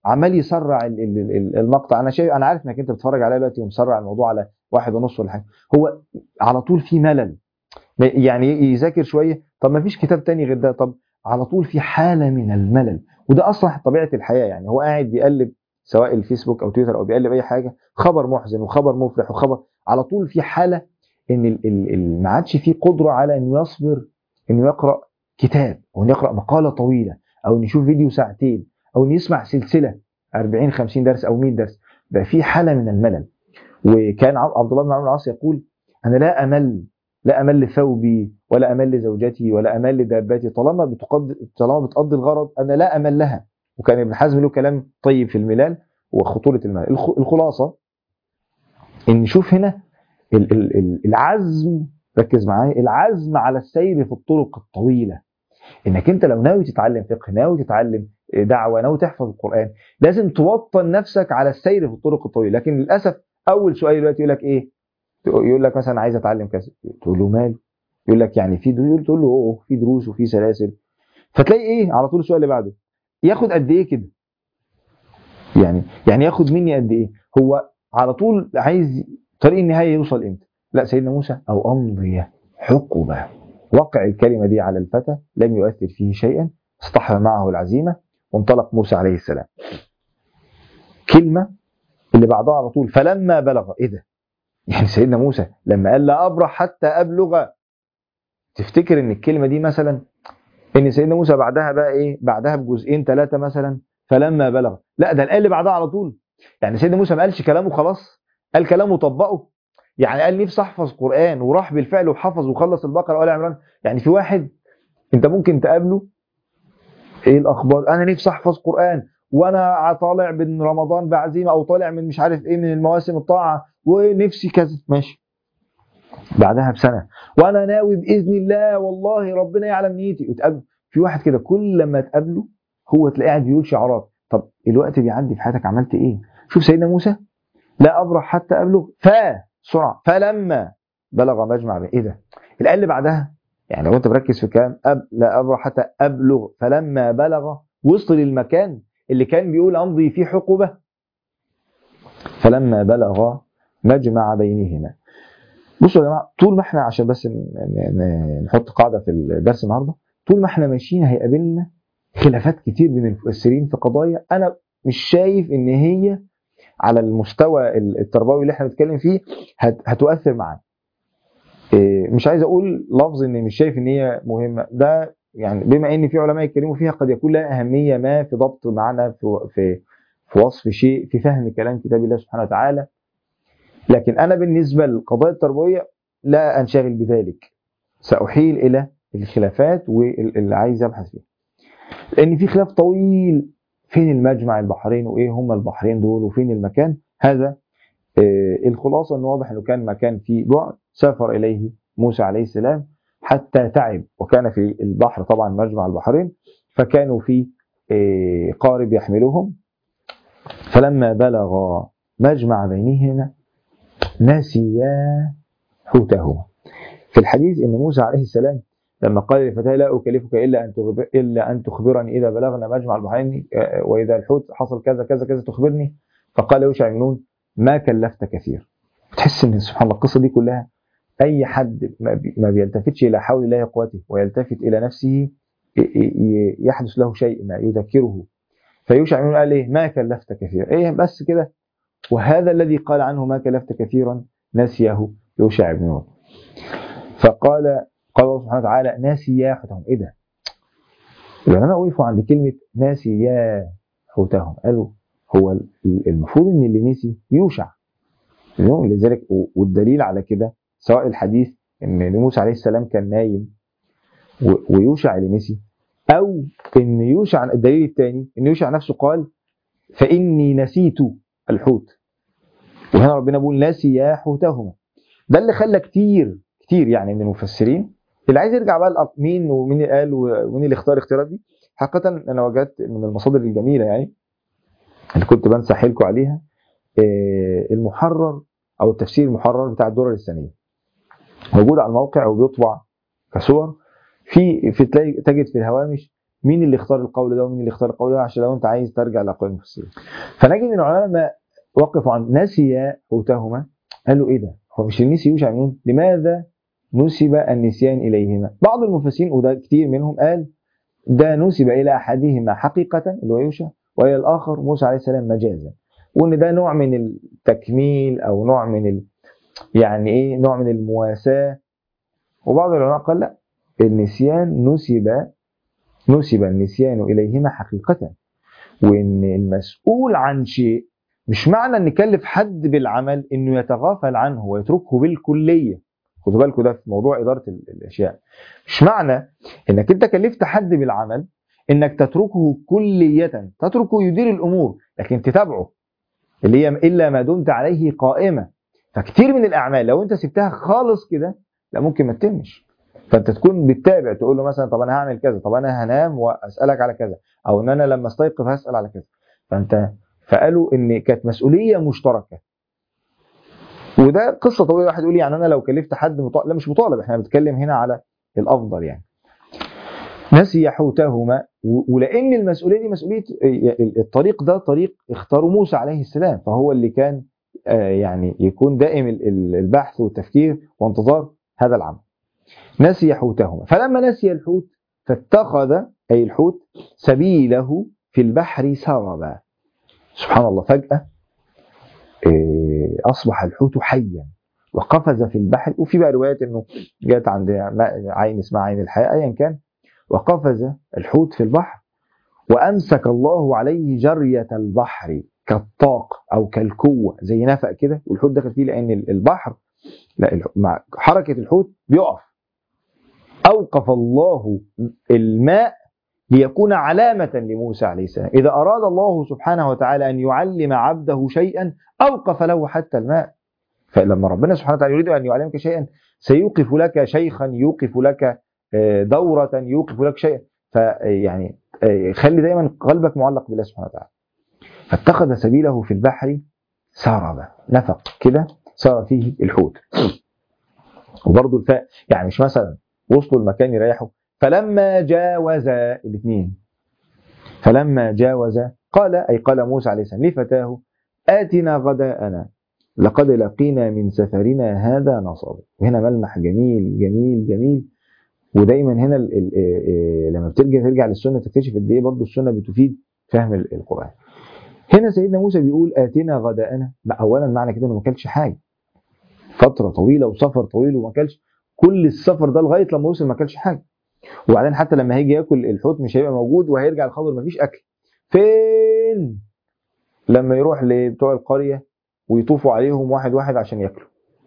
عمال يسرع المقطع. انا شايف، انا عارف انك انت بتتفرج عليا دلوقتي ومسرع الموضوع على 1:30 ولا حاجه. هو على طول في ملل، يعني يذاكر شويه، طب ما فيش كتاب تاني غير ده، طب على طول في حاله من الملل. وده اصلا طبيعه الحياه، يعني هو قاعد بيقلب سواء الفيسبوك او تويتر او بيقلب اي حاجه، خبر محزن وخبر مفرح وخبر، على طول في حاله ان ما عادش فيه قدره على انه يصبر انه يقرا كتاب، او انه يقرا مقاله طويله، او انه يشوف فيديو ساعتين، او انه يسمع سلسله 40 50 درس او 100 درس. بقى في حاله من الملل. وكان عبد الله بن عمرو العاص يقول: انا لا امل لثوبي ولا امل لزوجتي ولا امل لدابتي، طالما بتقضي الغرض انا لا امل لها. وكان ابن حزم له كلام طيب في الملال وخطوره الملل. الخلاصه ان نشوف هنا العزم، ركز معايا، العزم على السير في الطرق الطويله. انك انت لو ناوي تتعلم فقه، ناوي تتعلم دعوه، ناوي تحفظ القران، لازم توطن نفسك على السير في الطرق الطويله. لكن للاسف اول سؤال دلوقتي يقول لك ايه؟ يقول لك مثلا عايز اتعلم كذا، تقول له مال؟ يقول لك يعني في دروس، تقول له في دروس وفي سلاسل. فتلاقي ايه على طول السؤال اللي بعده؟ ياخد قد ايه كده؟ يعني ياخد مني قد ايه؟ هو على طول عايز طريق النهايه يوصل امتى؟ لا، سيدنا موسى: او امضي حقبه. وقع الكلمه دي على الفتى لم يؤثر فيه شيئا، اصطحب معه العزيمه وانطلق موسى عليه السلام. كلمه اللي بعدها على طول: فلما بلغ. ايه ده؟ يعني سيدنا موسى لما قال لا ابرح حتى ابلغ، تفتكر ان الكلمه دي مثلا ان سيدنا موسى بعدها بقى ايه؟ بعدها بجزئين ثلاثه مثلا فلما بلغ؟ لا، ده اللي بعدها على طول. يعني سيدنا موسى ما قالش كلامه خلاص، قال كلامه طبقه. يعني قال نفسي احفظ قران وراح بالفعل وحفظ وخلص البقره وال عمران. يعني في واحد انت ممكن تقابله: ايه الاخبار؟ انا نفسي احفظ قران، وانا طالع من رمضان بعزيمه، او طالع من مش عارف ايه من المواسم الطاعه، ونفسي كذا، ماشي. بعدها بسنه: وانا ناوي باذن الله والله ربنا يعلم نيتي. وتقابل في واحد كده كل لما تقابله هو تلاقيه قاعد بيقول شعارات. طب الوقت بيعدي في حياتك عملت ايه؟ شوف سيدنا موسى: لا ابرح حتى ابلغ سرعه فلما بلغ مجمع ايه ده؟ الايه اللي بعدها، يعني لو انت مركز في الكلام، لا ابرح حتى ابلغ، فلما بلغ وصل للمكان اللي كان بيقول امضي فيه حقبه. فلما بلغ مجمع بينهما. بصوا يا جماعه، طول ما احنا، عشان بس نحط قاعده في الدرس النهارده، طول ما احنا ماشيين هيقابلنا خلافات كتير بين المفسرين في قضايا انا مش شايف ان هي على المستوى التربوي اللي احنا بنتكلم فيه هتؤثر معانا. مش عايز اقول لفظ اني مش شايف ان هي مهمه، ده يعني بما ان في علماء يتكلموا فيها قد يكون لها اهميه ما في ضبط معنى، في وصف شيء، في فهم كلام كتاب الله سبحانه وتعالى. لكن انا بالنسبه للقضايا التربويه لا انشغل بذلك، ساحيل الى الخلافات واللي عايز ابحث فيه. لان في خلاف طويل: فين المجمع البحرين، وايه هما البحرين دول، وفين المكان هذا. الخلاصه انه واضح انه كان مكان فيه بعد، سافر اليه موسى عليه السلام حتى تعب، وكان في البحر طبعا مجمع البحرين، فكانوا في قارب يحملهم. فلما بلغ مجمع بينهما نسيا حوتهما. في الحديث ان موسى عليه السلام لما قال لفتاه: لا اكلفك الا ان تخبرني اذا بلغنا مجمع البحرين، واذا الحوت حصل كذا كذا كذا تخبرني. فقال يوشع بن نون: ما كلفت كثير. تحس ان سبحان الله القصه دي كلها اي حد ما بيلتفتش الى حول الله وقوته ويلتفت الى نفسه يحدث له شيء ما يذكره. فيوشع بن نون قال ايه؟ ما كلفت كثير، ايه بس كده. وهذا الذي قال عنه ما كلفت كثيرا نسيه يوشع بن نون. فقال الله سبحانه وتعالى: ناسيا حوتهم. ايه ده؟ العلماء وقفوا عند كلمه ناسيا حوتهم، قالوا هو المفروض ان اللي نسي يوشع. لذلك والدليل على كده سواء الحديث ان موسى عليه السلام كان نايم ويوشع اللي نسي، او ان يوشع، الدليل الثاني ان يوشع نفسه قال: فاني نسيت الحوت. وهنا ربنا بيقول: ناسيا حوتهما. ده اللي خلى كتير يعني من المفسرين اللي عايز يرجع بقى مين ومين اللي قال ومين اللي اختار الاختيارات دي. حقيقة انا وجدت من المصادر الجميلة يعني اللي كنت بنصح لكم عليها المحرر او التفسير المحرر بتاع الدرر الثانية، موجود على الموقع وبيطبع كصور. تجد في الهوامش مين اللي اختار القول ده ومين اللي اختار القول ده، عشان لو انت عايز ترجع لاقوال المفسرين. فنجد ان العلماء لما وقفوا عند نسي حوتهما قالوا ايه ده؟ هو مش النسي يوشع بن نون؟ لماذا نسب النسيان اليهما؟ بعض المفسرين وده كتير منهم قال ده نسب الى احدهما حقيقه اللي هو يوشع، والى الاخر موسى عليه السلام مجازا، وان ده نوع من التكميل او نوع من يعني ايه، نوع من المواساه. وبعض العلماء قال لا، النسيان نسب النسيان اليهما حقيقه، وان المسؤول عن شيء مش معنى ان نكلف حد بالعمل انه يتغافل عنه ويتركه بالكليه. خدوا بالكم ده في موضوع اداره الاشياء، مش معنى انك انت كلفت حد بالعمل انك تتركه كليه، تتركه يدير الامور لكن تتابعه، اللي هي الا ما دمت عليه قائمه. فكتير من الاعمال لو انت سبتها خالص كده لا ممكن ما تتمش، فانت تكون بتتابع، تقول له مثلا طب انا هعمل كذا، طب انا هنام واسالك على كذا، او ان انا لما استيقظ هسال على كذا. فقالوا ان كانت مسؤوليه مشتركه. وده قصه طويله، واحد يقول يعني انا لو كلفت حد لا مش مطالب، احنا بنتكلم هنا على الافضل يعني. نسي حوتهما، ولان المسؤوليه دي مسؤوليه، الطريق ده طريق اختاره موسى عليه السلام، فهو اللي كان يعني يكون دائم البحث والتفكير وانتظار هذا العمل. نسي حوتهما، فلما نسي الحوت فاتخذ أي الحوت سبيله في البحر سربا. سبحان الله، فجأة أصبح الحوت حيا وقفز في البحر. وفي بقى روايات أنه جاءت عند عين اسمها عين الحياة أيا كان، وقفز الحوت في البحر وأمسك الله عليه جرية البحر كالطاق أو كالكوة، زي نفق كده، والحوت دخل فيه لأن البحر لا مع حركة الحوت بيقف. أوقف الله الماء ليكون علامة لموسى عليه السلام، إذا أراد الله سبحانه وتعالى أن يعلم عبده شيئا أوقف له حتى الماء. فلما ربنا سبحانه وتعالى يريد أن يعلمك شيئا سيوقف لك شيخا، يوقف لك دورة، يوقف لك شيئا. فيعني خلي دايما قلبك معلق بالله سبحانه وتعالى. فاتخذ سبيله في البحر سربا، نفق كده صار فيه الحوت. وبرضه الفاء يعني مش مثلا وصلوا المكان يريحوا، فلما جاوز الاثنين، فلما جاوز قال أي قال موسى عليه السلام لفتاه آتنا غداءنا لقد لقينا من سفرنا هذا نصب. وهنا ملمح جميل جميل جميل. ودايما هنا لما ترجع للسنة تكتشف قد ايه برضه السنة بتفيد فهم القرآن. هنا سيدنا موسى بيقول آتنا غداءنا، أولا معنى كده انه ما كلش حاجة فترة طويلة وسفر طويل وما كلش، كل السفر ده لغاية لما وصل ما كلش حاجة. وبعدين حتى لما هيجي ياكل الحوت مش هيبقى موجود وهيرجع الخضر مفيش اكل. فين لما يروح لبتوع القريه ويطوفوا عليهم واحد واحد عشان ياكلوا؟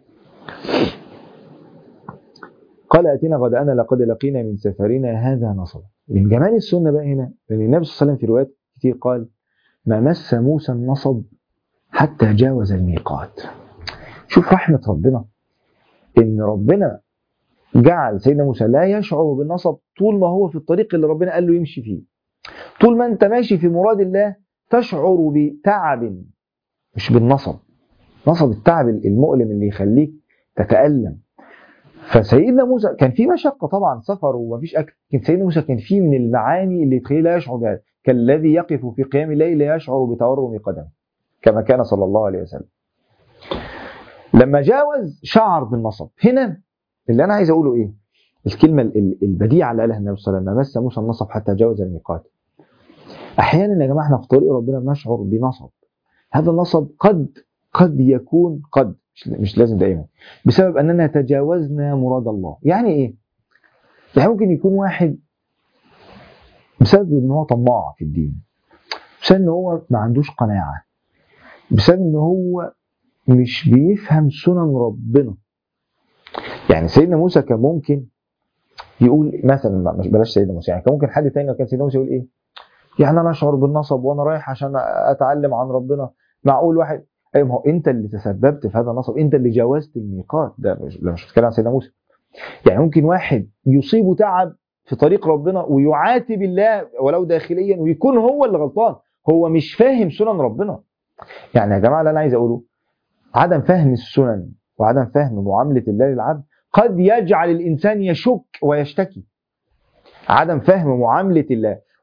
قال اتينا غداءنا لقد لقينا من سفرنا هذا نصب. من جمال السنه بقى هنا ان النبي صلى الله عليه وسلم في روايات كتير قال ما مس موسى النصب حتى جاوز الميقات. شوف رحمه ربنا، ان ربنا جعل سيدنا موسى لا يشعر بالنصب طول ما هو في الطريق اللي ربنا قال له يمشي فيه. طول ما انت ماشي في مراد الله تشعر بتعب مش بالنصب. نصب التعب المؤلم اللي يخليك تتألم. فسيدنا موسى كان في مشقة طبعا، سفر ومفيش أكل، لكن سيدنا موسى كان فيه من المعاني اللي تخليه لا يشعر بها، كالذي يقف في قيام الليل لا يشعر بتورم قدمه كما كان صلى الله عليه وسلم. لما جاوز شعر بالنصب. هنا اللي أنا عايز أقوله إيه؟ الكلمة البديعة اللي قالها النبي صلى الله عليه وسلم، ما مس موسى النصب حتى جاوز الميقات. أحيانا يا جماعة احنا في طريق ربنا بنشعر بنصب. هذا النصب قد يكون مش لازم دائما بسبب أننا تجاوزنا مراد الله. يعني إيه؟ يعني ممكن يكون واحد بسبب أنه هو طماع في الدين، بسبب أنه هو ما عندوش قناعة، بسبب أنه هو مش بيفهم سنن ربنا. يعني سيدنا موسى كان ممكن يقول مثلا، مش بلاش سيدنا موسى، يعني كان ممكن حد تاني كان سيدنا موسى يقول إيه؟ يعني أنا أشعر بالنصب وأنا رايح عشان أتعلم عن ربنا. معقول واحد أيوة، ما هو أنت اللي تسببت في هذا النصب، أنت اللي جاوزت الميقات. ده مش بتكلم عن سيدنا موسى. يعني ممكن واحد يصيبه تعب في طريق ربنا ويعاتب الله ولو داخليا ويكون هو اللي غلطان، هو مش فاهم سنن ربنا. يعني يا جماعة اللي أنا عايز أقوله، عدم فهم السنن وعدم فهم معاملة الله للعبد قد يجعل الإنسان يشك ويشتكي. عدم فهم معاملة الله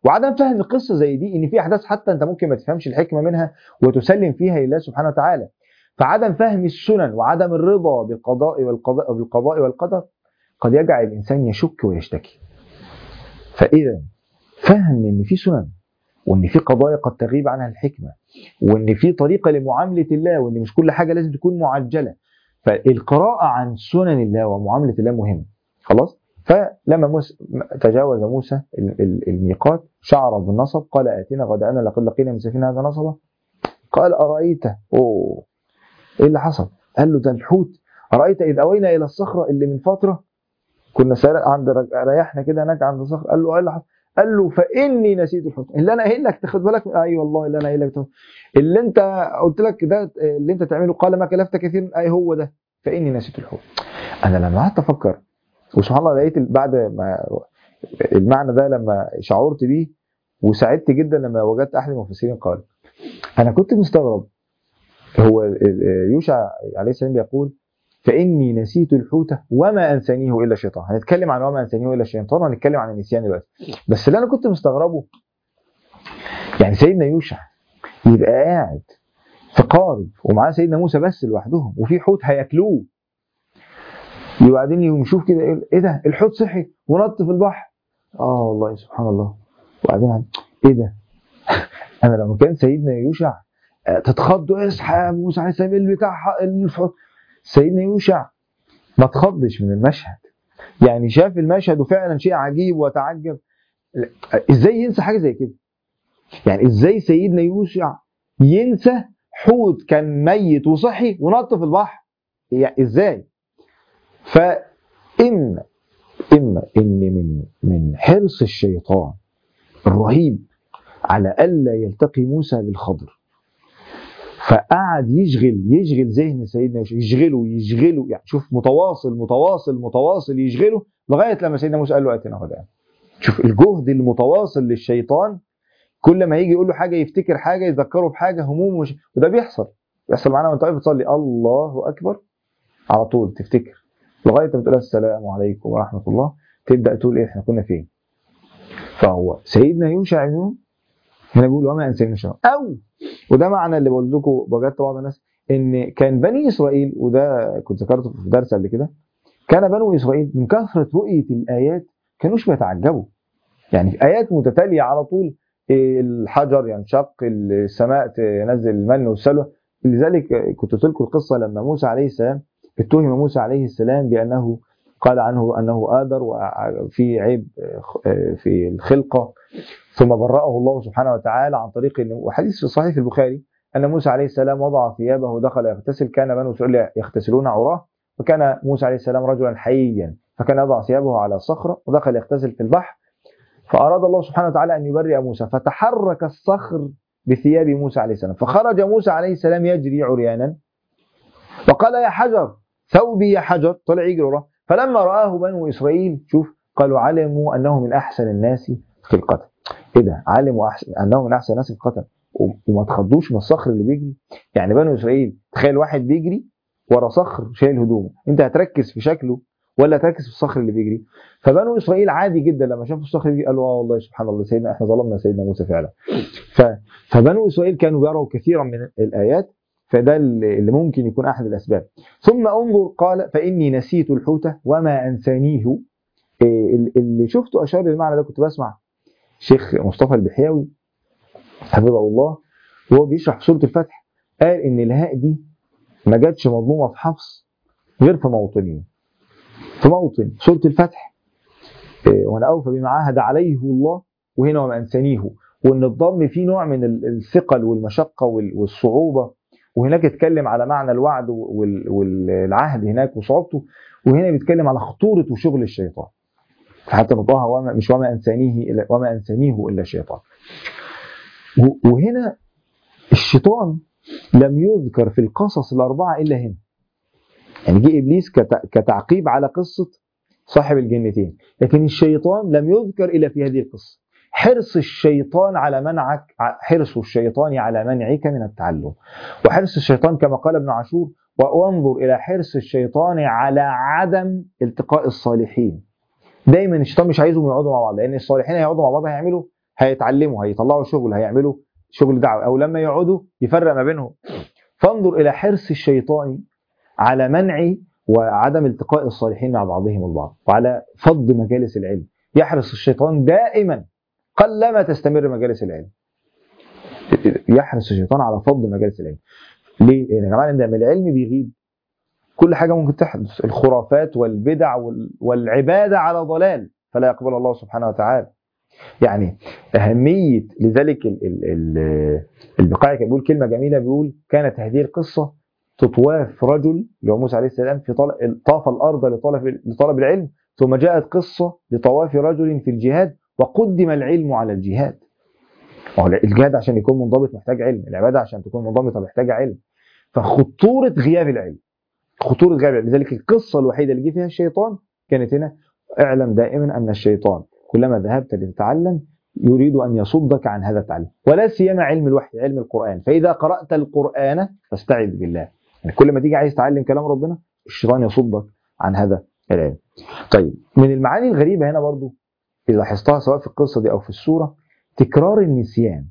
وعدم فهم قصة زي دي ان في احداث حتى انت ممكن ما تفهمش الحكمة منها وتسلم فيها لله سبحانه وتعالى. فعدم فهم السنن وعدم الرضا بالقضاء والقدر قد يجعل الانسان يشك ويشتكي. فاذا فهم ان في سنن وان في قضايا قد تغيب عنها الحكمة وان في طريقة لمعاملة الله وان مش كل حاجة لازم تكون معجلة، فالقراءة عن سنن الله ومعاملة الله مهم. خلاص. فلما تجاوز موسى الميقات شعر بالنصب قال آتنا غداءنا لقد لقينا من سفينة هذا نصبا. قال أرأيت أوه إيه اللي حصل؟ قال له ده الحوت. أرأيت إذ أوينا إلى الصخرة اللي من فترة كنا عند ريحنا كده هناك عند الصخرة. قال له إيه اللي حصل؟ قال له فإني نسيت الحوت اللي أنا قايل لك تاخد بالك. أي والله اللي أنا قايل لك اللي أنت قلت لك ده اللي أنت تعمله قال ما كلفت كثير. أي هو ده فإني نسيت الحوت. أنا لما قعدت أفكر وسبحان الله لقيت بعد ما المعنى ده لما شعرت بيه وسعدت جدا لما وجدت أحد المفسرين قال أنا كنت مستغرب. هو يوشع عليه السلام بيقول فإني نسيت الحوت وما أنسانيه إلا الشيطان. هنتكلم عن وما أنسانيه إلا الشيطان وهنتكلم عن النسيان دلوقتي. بس اللي أنا كنت مستغربه يعني سيدنا يوشع يبقى قاعد في قارب ومعاه سيدنا موسى بس لوحدهم وفي حوت هياكلوه، وبعدين يشوف كده ايه ده الحوت صحي ونط في البحر. والله سبحان الله. وبعدين ايه ده انا لما كان سيدنا يوشع تتخضوا اصحى يا موسى عليه السلام بتاع الحوت. سيدنا يوشع ما تخضش من المشهد، يعني شاف المشهد وفعلا شيء عجيب وتعجب. ازاي ينسى حاجه زي كده؟ يعني ازاي سيدنا يوشع ينسى حوت كان ميت وصحي ونط في البحر؟ يعني ازاي؟ فإما إن من حرص الشيطان الرهيب على ألا يلتقي موسى بالخضر فقعد يشغل ذهن سيدنا موسى، يشغله يعني شوف متواصل يشغله لغاية لما سيدنا موسى قال له آتنا غداءنا. شوف الجهد المتواصل للشيطان، كل ما يجي يقول له حاجة يفتكر حاجة يذكره بحاجة هموم وده بيحصل معانا وانت واقف بتصلي الله أكبر على طول تفتكر لغاية ما تقول السلام عليكم ورحمة الله تبدأ تقول احنا كنا فين. فهو سيدنا يوشع هنا بيقول وما أنسانيه الشيطان. أو وده معنى اللي بقول لكم بجد بعض الناس ان كان بني إسرائيل، وده كنت ذكرته في درس قبل كده، كان بنو إسرائيل من كثرة رؤية الآيات كانوش بيتعجبوا. يعني في آيات متتالية على طول الحجر ينشق، السماء تنزل المن والسلوى. لذلك كنت قلت لكم القصة لما موسى عليه السلام اتهم موسى عليه السلام بأنه قال عنه أنه آدر وفي عيب في الخلقة، ثم برأه الله سبحانه وتعالى عن طريق وحديث في صحيح البخاري أن موسى عليه السلام وضع ثيابه ودخل يغتسل. كان بنو إسرائيل يغتسلون عراه، وكان موسى عليه السلام رجلا حييا فكان يضع ثيابه على صخرة ودخل يغتسل في البحر. فأراد الله سبحانه وتعالى أن يبرئ موسى فتحرك الصخر بثياب موسى عليه السلام، فخرج موسى عليه السلام يجري عريانا وقال يا حجر ثوبي يا حجر، طلع يجري وراه. فلما رآه بنو إسرائيل شوف قالوا علموا أنه من أحسن الناس خلقة. إيه ده علموا أنه من أحسن الناس خلقة وما تخضوش من الصخر اللي بيجري. يعني بنو إسرائيل تخيل واحد بيجري ورا صخر شايل هدومه، أنت هتركز في شكله ولا تركز في الصخر اللي بيجري؟ فبنو إسرائيل عادي جدا لما شافوا الصخر بيجري قالوا والله سبحان الله سيدنا احنا ظلمنا سيدنا موسى فعلا. فبنو إسرائيل كانوا بيروا كثيرا من الآيات، فده اللي ممكن يكون أحد الأسباب. ثم انظر قال فإني نسيت الحوت وما أنسانيه. اللي شفته أشار للمعنى ده، كنت بسمع شيخ مصطفى البحياوي حفظه الله وهو بيشرح في سورة الفتح قال إن الهاء دي ما جاتش مضمومة في حفص غير في موطنين. في موطن سورة الفتح وأنا أوفى بما عاهد عليه الله، وهنا وما أنسانيه، وإن الضم فيه نوع من الثقل والمشقة والصعوبة، وهناك اتكلم على معنى الوعد والعهد هناك وصعوبته، وهنا بيتكلم على خطورة وشغل الشيطان. فحتى نطقها مش وما أنسانيه إلا الشيطان. وهنا الشيطان لم يذكر في القصص الأربعة إلا هنا. يعني جه إبليس كتعقيب على قصة صاحب الجنتين، لكن الشيطان لم يذكر إلا في هذه القصة. حرص الشيطان على منعك، حرص الشيطان على منعك من التعلم، وحرص الشيطان كما قال ابن عاشور وانظر إلى حرص الشيطان على عدم التقاء الصالحين. دايما الشيطان مش عايزهم يقعدوا مع بعض، لأن الصالحين هيقعدوا مع بعض هيتعلموا، هيطلعوا شغل، هيعملوا شغل دعوة، أو لما يقعدوا يفرق ما بينهم. فانظر إلى حرص الشيطان على منع وعدم التقاء الصالحين مع بعضهم البعض، وعلى فض مجالس العلم. يحرص الشيطان دائما، قلما تستمر مجالس العلم، يحرص الشيطان على فض مجالس العلم. ليه؟ لأن يا جماعة لما العلم بيغيب كل حاجة ممكن تحدث، الخرافات والبدع والعبادة على ضلال، فلا يقبل الله سبحانه وتعالى. يعني أهمية لذلك البقاعي كان بيقول كلمة جميلة، بيقول كانت هذه القصة تطواف رجل اللي هو موسى عليه السلام في طاف الأرض لطلب العلم، ثم جاءت قصة لطواف رجل في الجهاد وقدم العلم على الجهاد. الجهاد عشان يكون منضبط محتاج علم، العبادة عشان تكون منضبطة محتاجة علم. فخطورة غياب العلم، خطورة غياب العلم، لذلك القصة الوحيدة اللي جه فيها الشيطان كانت هنا. اعلم دائما أن الشيطان كلما ذهبت لتتعلم يريد أن يصدك عن هذا التعلم، ولا سيما علم الوحي، علم القرآن. فإذا قرأت القرآن فاستعذ بالله، يعني كل ما تيجي عايز تعلم كلام ربنا الشيطان يصدك عن هذا العلم. طيب، من المعاني الغريبة هنا برضو إذا لاحظتها سواء في القصة دي أو في السورة، تكرار النسيان.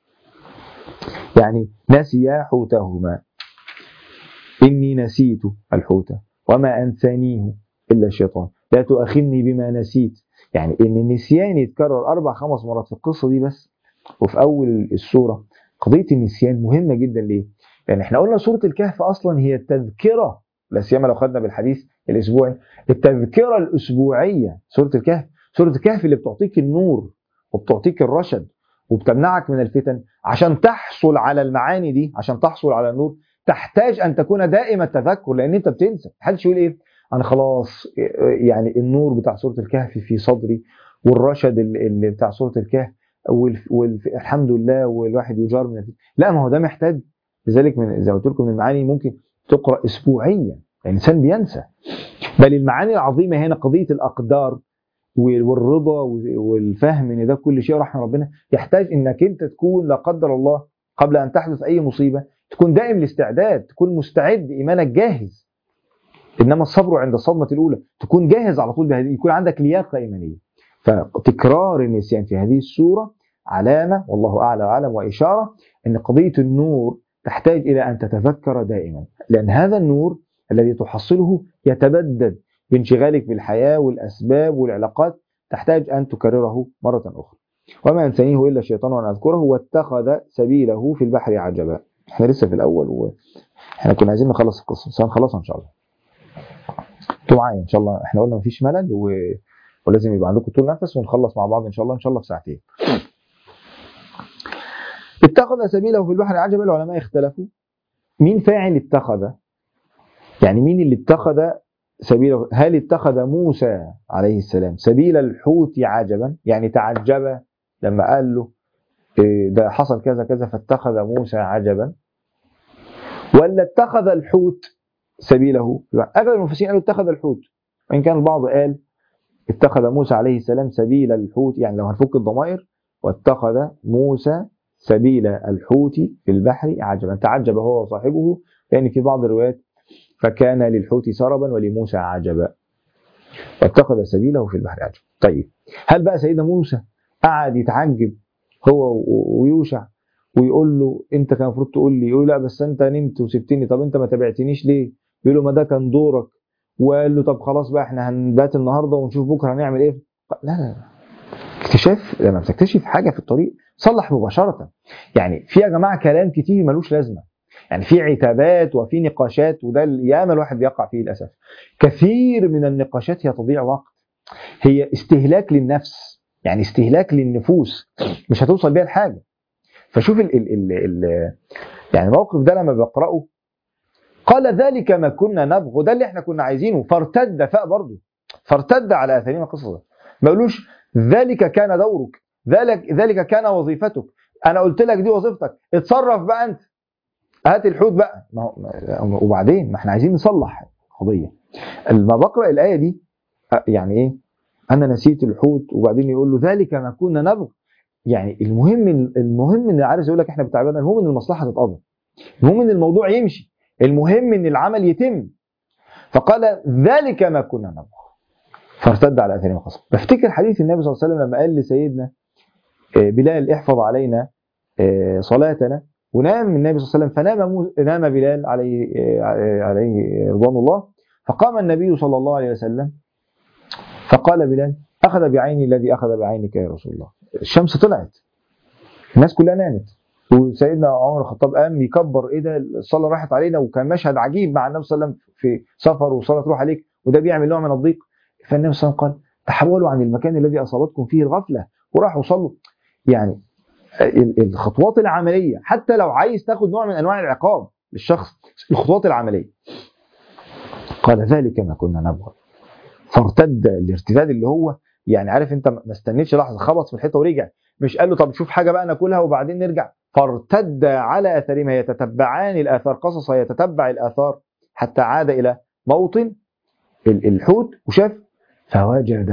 يعني نسيا حوتهما، إني نسيت الحوت وما أنسانيه إلا الشيطان لا تؤاخذني بما نسيت. يعني إن النسيان يتكرر 4-5 مرات في القصة دي بس، وفي أول السورة. قضية النسيان مهمة جدا. ليه؟ يعني احنا قلنا سورة الكهف أصلا هي التذكرة، لا سيما لو خدنا بالحديث الأسبوعي، التذكرة الأسبوعية. سورة الكهف، سورة الكهف اللي بتعطيك النور وبتعطيك الرشد وبتمنعك من الفتن. عشان تحصل على المعاني دي، عشان تحصل على النور، تحتاج أن تكون دائم التذكر، لأن أنت بتنسى. محدش يقول إيه أنا خلاص يعني النور بتاع سورة الكهف في صدري، والرشد اللي بتاع سورة الكهف والحمد لله والواحد يجار من الفتن. لا، ما هو ده محتاج. لذلك من زي ما قلت لكم من المعاني ممكن تقرأ أسبوعيا، الإنسان بينسى. بل المعاني العظيمة هنا قضية الأقدار والرضا والفهم ان ده كل شيء رحمة ربنا، يحتاج انك انت تكون لا قدر الله قبل ان تحدث اي مصيبة تكون دائم الاستعداد، تكون مستعد، ايمانك جاهز. انما الصبر عند الصدمة الاولى، تكون جاهز على طول بهذه، يكون عندك لياقة ايمانية. فتكرار النسيان في هذه السورة علامة والله اعلى واعلم واشارة ان قضية النور تحتاج الى ان تتذكر دائما، لان هذا النور الذي تحصله يتبدد بانشغالك بالحياة والأسباب والعلاقات، تحتاج أن تكرره مرة أخرى. وما أنسانيه إلا الشيطان وأن أذكره واتخذ سبيله في البحر عجبا. احنا لسه في الأول واحنا كنا عايزين نخلص القصة، بس هنخلصها إن شاء الله. انتوا معايا إن شاء الله. احنا قلنا مفيش ملل ولازم يبقى عندكم طول نفس، ونخلص مع بعض إن شاء الله في ساعتين. اتخذ سبيله في البحر عجبا. العلماء اختلفوا مين فاعل اتخذ، يعني مين اللي اتخذ سبيله. هل اتخذ موسى عليه السلام سبيل الحوت عجبا، يعني تعجب لما قال له ده حصل كذا كذا فاتخذ موسى عجبا، ولا اتخذ الحوت سبيله؟ أغلب المفسرين قالوا اتخذ الحوت، وإن كان البعض قال اتخذ موسى عليه السلام سبيل الحوت، يعني لو هنفك الضمائر واتخذ موسى سبيل الحوت في البحر عجبا، تعجب هو وصاحبه، يعني في بعض الروايات فكان للحوت سربا ولموسى عجبا واتخذ سبيله في البحر عجبا. طيب، هل بقى سيدنا موسى قعد يتعجب هو ويوشع ويقول له انت كان المفروض تقول لي، يقول لا بس انت نمت وسبتني، طب انت ما تابعتنيش ليه؟ يقول له ما ده كان دورك، وقال له طب خلاص بقى احنا هنبات النهارده ونشوف بكره هنعمل ايه. لا لا لا، اكتشاف لما بتكتشف حاجه في الطريق صلح مباشره. يعني في يا جماعه كلام كتير ملوش لازمه، يعني في عتابات وفي نقاشات، وده ياما الواحد بيقع فيه للاسف. كثير من النقاشات هي تضيع وقت، هي استهلاك للنفس، يعني استهلاك للنفوس، مش هتوصل بيها لحاجه. فشوف يعني الموقف ده لما بقراه، قال ذلك ما كنا نبغي، ده اللي احنا كنا عايزينه، فارتد فاء برضه، فارتد على اثارهما القصه ده. ما قالوش ذلك كان دورك، ذلك كان وظيفتك، انا قلت لك دي وظيفتك، اتصرف بقى انت، هات الحوت بقى. وبعدين ما احنا عايزين نصلح قضيه. لما بقرا الايه دي يعني ايه انا نسيت الحوت، وبعدين يقول له ذلك ما كنا نبغي. يعني المهم ان عارف يقول لك احنا بتعبنا، المهم ان المصلحه تتقضى، المهم ان الموضوع يمشي، المهم ان العمل يتم. فقال ذلك ما كنا نبغي فارتد على اثارهما قصص. بفتكر حديث النبي صلى الله عليه وسلم لما قال لسيدنا بلال احفظ علينا صلاتنا، ونام النبي صلى الله عليه وسلم، نام بلال عليه رضوان الله. فقام النبي صلى الله عليه وسلم فقال بلال: أخذ بعيني الذي أخذ بعينك يا رسول الله. الشمس طلعت، الناس كلها نامت، وسيدنا عمر الخطاب قام يكبر: ايه ده، الصلاه راحت علينا. وكان مشهد عجيب مع النبي صلى الله عليه وسلم في سفر والصلاه تروح عليك، وده بيعمل نوع من الضيق. فالنبي صلى الله عليه وسلم قال: تحولوا عن المكان الذي اصابتكم فيه الغفله وراحوا صلوا. يعني الخطوات العمليه، حتى لو عايز تاخد نوع من انواع العقاب للشخص، الخطوات العمليه. قال: ذلك ما كنا نبغى. فارتد الارتداد اللي هو يعني عارف انت ما استنيتش لحظه، خبط في الحيطه ورجع، مش قال له طب شوف حاجه بقى ناكلها وبعدين نرجع. فارتد على اثارهما يتتبعان الاثار، قصص يتتبع الاثار حتى عاد الى موطن الحوت وشاف فوجد.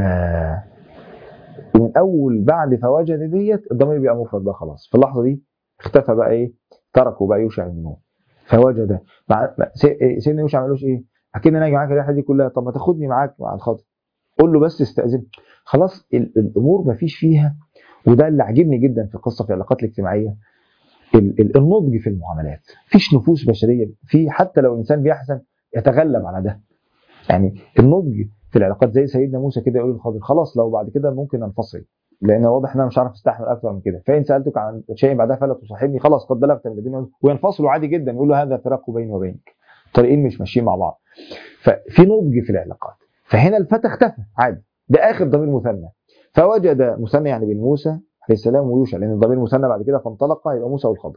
ومن اول بعد فوجد ديت الضمير بيبقى مفرد بقى خلاص، في اللحظه دي اختفى بقى ايه، تركوا بقى يوشع بن نون. فوجد سيدنا يوشع ما قالوش ايه اكيد انا اجي معاك الرحله دي كلها، طب ما تاخدني معاك مع الخاطر، قول له بس استأذن خلاص. الامور ما فيش فيها. وده اللي عجبني جدا في القصه في العلاقات الاجتماعيه، النضج في المعاملات. فيش نفوس بشريه في، حتى لو الانسان بيحسن يتغلب على ده. يعني النضج في العلاقات زي سيدنا موسى كده يقول للخضر: خلاص لو بعد كده ممكن ننفصل، لان واضح ان انا مش عارف استحمل اكثر من كده، فان سالتك عن شيء بعدها فلا تصاحبني، خلاص قد بلغت من لدني. وينفصلوا عادي جدا، يقول له هذا فراق بيني وبينك، طريقين مش ماشيين مع بعض. ففي نضج في العلاقات. فهنا الفتى اختفى عادي، ده اخر ضمير مثنى. فوجد مثنى يعني بين موسى عليه السلام ويوشع، لان الضمير مثنى بعد كده فانطلق يبقى موسى والخضر.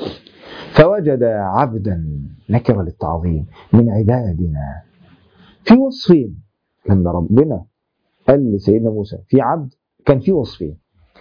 فوجد عبدا نكر للتعظيم من عبادنا. في وصفين لما ربنا قال لسيدنا موسى في عبد، كان في وصفين: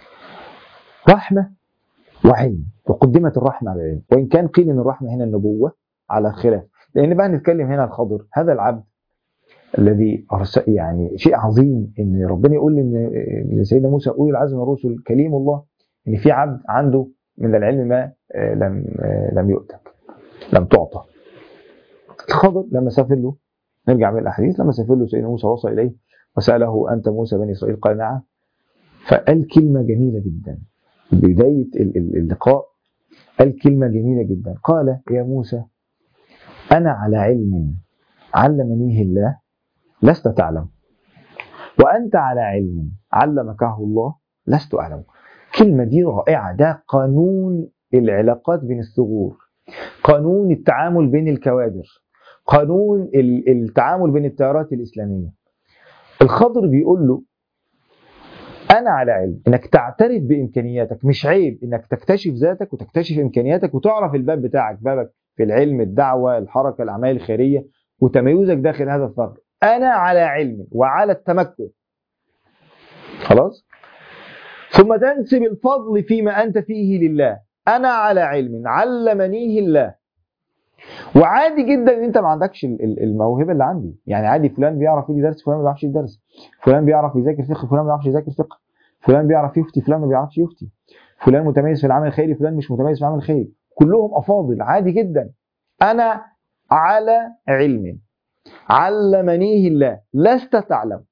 رحمه وعلم، وقدمت الرحمه على العلم، وان كان قيل ان الرحمه هنا النبوه على خلاف. لان بقى نتكلم هنا الخضر هذا العبد الذي يعني شيء عظيم ان ربنا يقول لسيدنا موسى: اولي العزم من الرسل كليم الله، ان في عبد عنده من العلم ما لم يؤتك، لم تعطى. الخضر لما سافر له، نرجع من الاحاديث، لما سافر له سيدنا موسى وصل اليه وساله: انت موسى بني اسرائيل؟ قال: نعم. فقال كلمه جميله جدا بدايه اللقاء، قال كلمه جميله جدا، قال: يا موسى انا على علم علمنيه الله لست تعلم، وأنت على علم علمكه الله لست أعلم. كلمة دي رائعة. ده قانون العلاقات بين الثغور، قانون التعامل بين الكوادر، قانون التعامل بين التيارات الإسلامية. الخضر بيقول له: أنا على علم، إنك تعترف بإمكانياتك، مش عيب إنك تكتشف ذاتك وتكتشف إمكانياتك وتعرف الباب بتاعك، بابك في العلم، الدعوة، الحركة، الأعمال الخيرية، وتميزك داخل هذا الثغر. أنا على علم وعلى التمكن. خلاص. ثم تنسب الفضل فيما أنت فيه لله. أنا على علم علمنيه الله. وعادي جدا ان انت ما عندكش الموهبه اللي عندي. يعني عادي فلان بيعرف يدي درس، فلان ما بيعرفش يدي درس، فلان بيعرف يذاكر فقه، فلان ما بيعرفش يذاكر فقه، فلان بيعرف يفتي، فلان ما بيعرفش يفتي، فلان متميز في العمل الخيري، فلان مش متميز في العمل الخيري. كلهم افاضل عادي جدا. انا على علم علمنيه الله لست تعلم.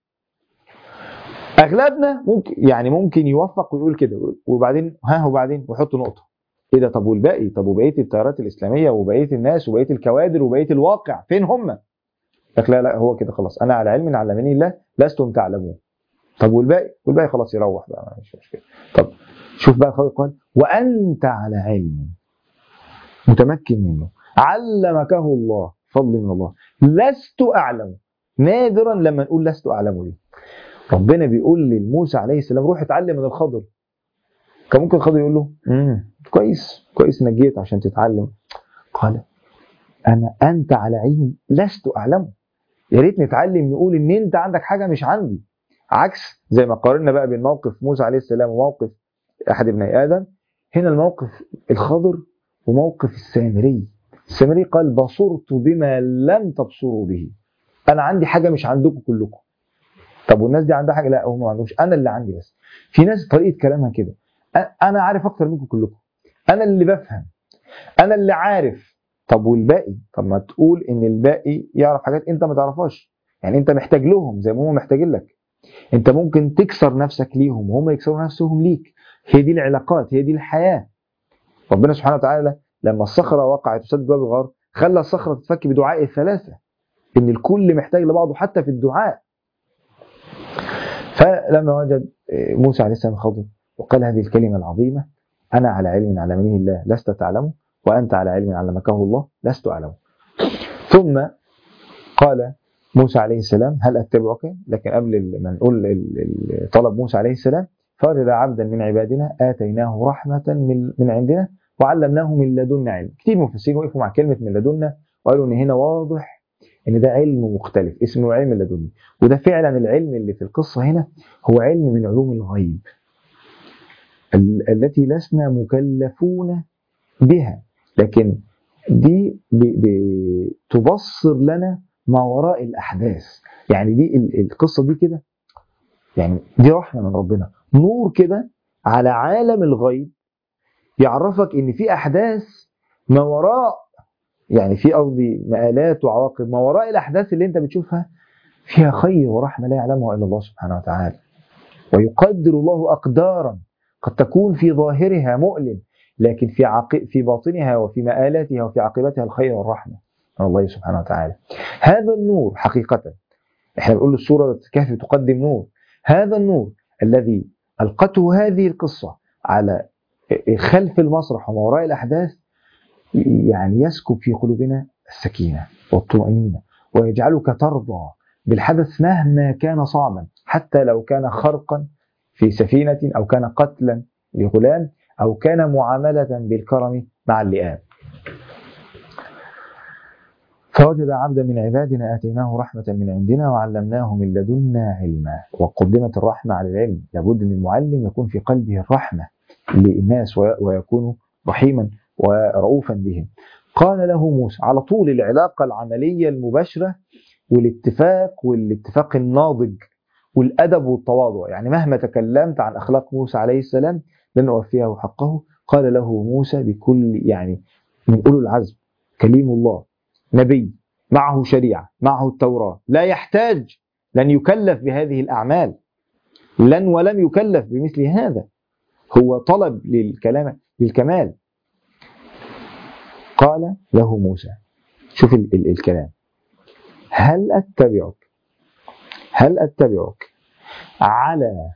اغلبنا ممكن يوفق ويقول كده، وبعدين وبعدين ويحط نقطه. ايه ده؟ طب والباقي؟ طب وبقيه التيارات الاسلاميه وبقيه الناس وبقيه الكوادر وبقيه الواقع فين هم؟ لك لا هو كده خلاص، انا على علم علمني الله لستم تعلمون. طب والباقي خلاص يروح بقى، مش مشكله. طب شوف بقى الخالق قال: وانت على علم متمكن منه علمكه الله فضل من الله لست اعلم. نادرا لما نقول لست اعلم دي. ربنا بيقول لموسى عليه السلام: روح اتعلم من الخضر. كان ممكن الخضر يقول له: كويس انك جيت عشان تتعلم. قال: انت على علم لست اعلم. يا ريت نتعلم نقول ان انت عندك حاجه مش عندي. عكس زي ما قارنا بقى بين موقف موسى عليه السلام وموقف احد ابني ادم. هنا الموقف الخضر وموقف السامري قال: بصرت بما لم تبصروا به. انا عندي حاجه مش عندكم كلكم. طب والناس دي عندها حاجه؟ لا هم ما عندهمش، انا اللي عندي بس. في ناس طريقه كلامها كده: انا عارف اكتر منكم كلكم، انا اللي بفهم، انا اللي عارف. طب والباقي؟ طب ما تقول ان الباقي يعرف حاجات انت ما تعرفهاش. يعني انت محتاج لهم زي ما هم محتاجين لك. انت ممكن تكسر نفسك ليهم وهم يكسروا نفسهم ليك. هي دي العلاقات، هي دي الحياة. ربنا سبحانه وتعالى لما الصخرة وقعت وسد باب الغار خلى الصخرة تتفك بدعاء الثلاثة، إن الكل محتاج لبعضه حتى في الدعاء. فلما وجد موسى عليه السلام خضر وقال هذه الكلمة العظيمة: أنا على علم علمني الله لست تعلمه، وأنت على علم علمكه الله لست أعلمه. ثم قال موسى عليه السلام: هل أتبعك؟ لكن قبل ما نقول طلب موسى عليه السلام، فوجد عبدا من عبادنا آتيناه رحمة من عندنا وعلمناه من لدنا علم. كتير مفسرين وقفوا مع كلمة من لدنا وقالوا إن هنا واضح إن ده علم مختلف اسمه علم اللدني، وده فعلا العلم اللي في القصة هنا هو علم من علوم الغيب التي لسنا مكلفون بها، لكن دي تبصر لنا ما وراء الأحداث. يعني دي القصة دي كده، يعني دي رحمة من ربنا، نور كده على عالم الغيب يعرفك إن في أحداث ما وراء، يعني في قصدي مآلات وعواقب ما وراء الأحداث اللي أنت بتشوفها فيها خير ورحمة لا يعلمها إلا الله سبحانه وتعالى. ويقدر الله أقدارا قد تكون في ظاهرها مؤلم، لكن في باطنها وفي مآلاتها وفي عاقبتها الخير والرحمة من الله سبحانه وتعالى. هذا النور حقيقة، احنا بنقول السورة الكهف تقدم نور، هذا النور الذي ألقته هذه القصة على خلف المسرح وما وراء الأحداث، يعني يسكب في قلوبنا السكينة والطمأنينة، ويجعلك ترضى بالحدث مهما كان صعبا، حتى لو كان خرقا في سفينة، أو كان قتلا لغلام، أو كان معاملة بالكرم مع اللئام. فوجد عبدا من عبادنا آتيناه رحمة من عندنا وعلمناه من لدنا علما. وقدمت الرحمة على العلم، لابد أن المعلم يكون في قلبه الرحمة للناس ويكون رحيما ورؤوفا بهم. قال له موسى على طول العلاقة العملية المباشرة والاتفاق الناضج والأدب والتواضع، يعني مهما تكلمت عن أخلاق موسى عليه السلام لن أوفيه حقه. قال له موسى بكل، يعني من أولو العزم، كليم الله، نبي، معه شريعة، معه التوراة، لا يحتاج، لن يكلف بهذه الأعمال، لن ولم يكلف بمثل هذا، هو طلب للكمال. قال له موسى، شوف الكلام: هل أتبعك على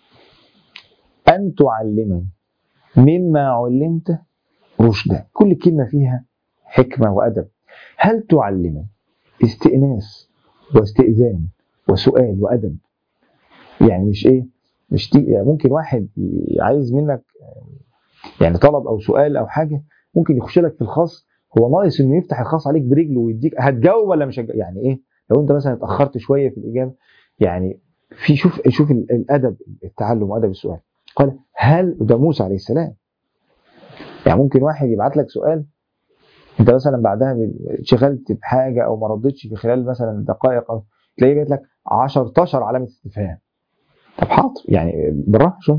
أن تعلمني مما علمت رشدا. كل كلمة فيها حكمة وأدب. هل تعلمني استئناس واستئذان وسؤال وأدب، يعني مش إيه، يعني ممكن واحد عايز منك يعني طلب أو سؤال أو حاجة، ممكن يخش لك في الخاص، هو ناقص إنه يفتح الخاص عليك برجله ويديك هتجاوب ولا مش هتجاوب. يعني إيه لو أنت مثلا اتأخرت شوية في الإجابة، يعني في شوف الأدب، التعلم وأدب السؤال. قال هل، ده موسى عليه السلام، يعني ممكن واحد يبعت لك سؤال انت مثلا بعدها شغلت بحاجه او ما ردتش في خلال مثلا دقائق، او تلاقيه جات لك 10 علامه استفهام. طب حاضر، يعني بالراحه شو.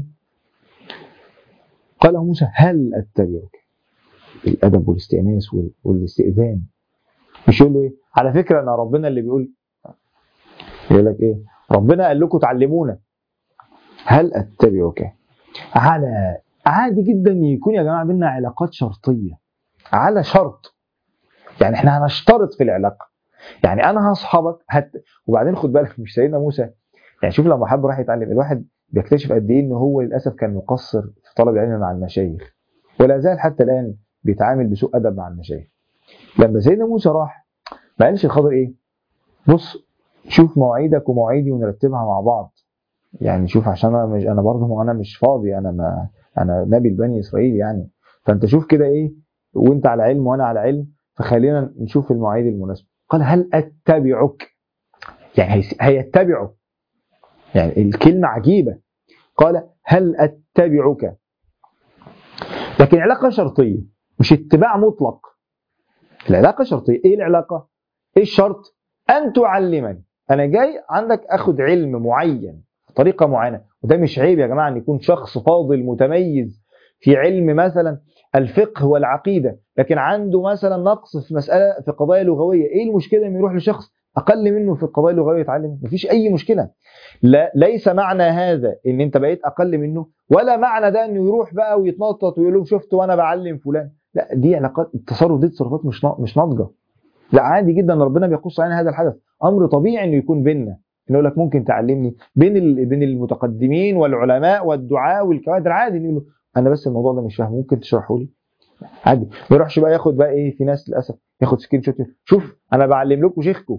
قال موسى هل اتبعك، الادب والاستئناس والاستئذان، مش يقول له ايه على فكره انا ربنا اللي بيقول لك ايه، ربنا قال لكم تعلمونا. هل اتبعك على، عادي جدا يكون يا جماعه بينا علاقات شرطيه، على شرط، يعني احنا هنشترط في العلاقه، يعني انا هصحابك وبعدين خد بالك مش سيدنا موسى، يعني شوف لما حب راح يتعلم، الواحد بيكتشف قد ايه ان هو للاسف كان مقصر في طلب العلم مع المشايخ، ولا زال حتى الان بيتعامل بسوء ادب مع المشايخ. لما سيدنا موسى راح ما قالش الخضر ايه، بص شوف مواعيدك ومواعيدي ونرتبها مع بعض، يعني شوف عشان انا برضه انا مش فاضي، انا نبي بني اسرائيل يعني، فانت شوف كده ايه، وانت على علم وانا على علم، فخلينا نشوف المواعيد المناسبه. قال هل اتبعك، يعني هيتبعه، يعني الكلمه عجيبه. قال هل اتبعك، لكن علاقه شرطيه مش اتباع مطلق، العلاقه شرطيه. ايه العلاقه، ايه الشرط؟ ان تعلمني، انا جاي عندك اخد علم معين بطريقه معينه، وده مش عيب يا جماعه ان يكون شخص فاضل متميز في علم مثلا الفقه والعقيده، لكن عنده مثلا نقص في مساله في قضايا لغويه، ايه المشكله ان يروح لشخص اقل منه في القضايا اللغويه يتعلم، مفيش اي مشكله. لا، ليس معنى هذا ان انت بقيت اقل منه، ولا معنى ده انه يروح بقى ويتنطط ويقول لهم شفت وانا بعلم فلان. لا، دي علاقات، التصرف دي تصرفات مش ناضجه. لا، عادي جدا ربنا بيقص علينا هذا الحدث، امر طبيعي انه يكون بيننا، انه يقول لك ممكن تعلمني بين المتقدمين والعلماء والدعاء والكوادر، عادي نقول له انا بس الموضوع ده مش فاهم، ممكن تشرحه لي؟ عادي. ما يروحش بقى ياخد بقى ايه، في ناس للاسف ياخد سكرين شوت، شوف انا بعلم لكم شيخكم،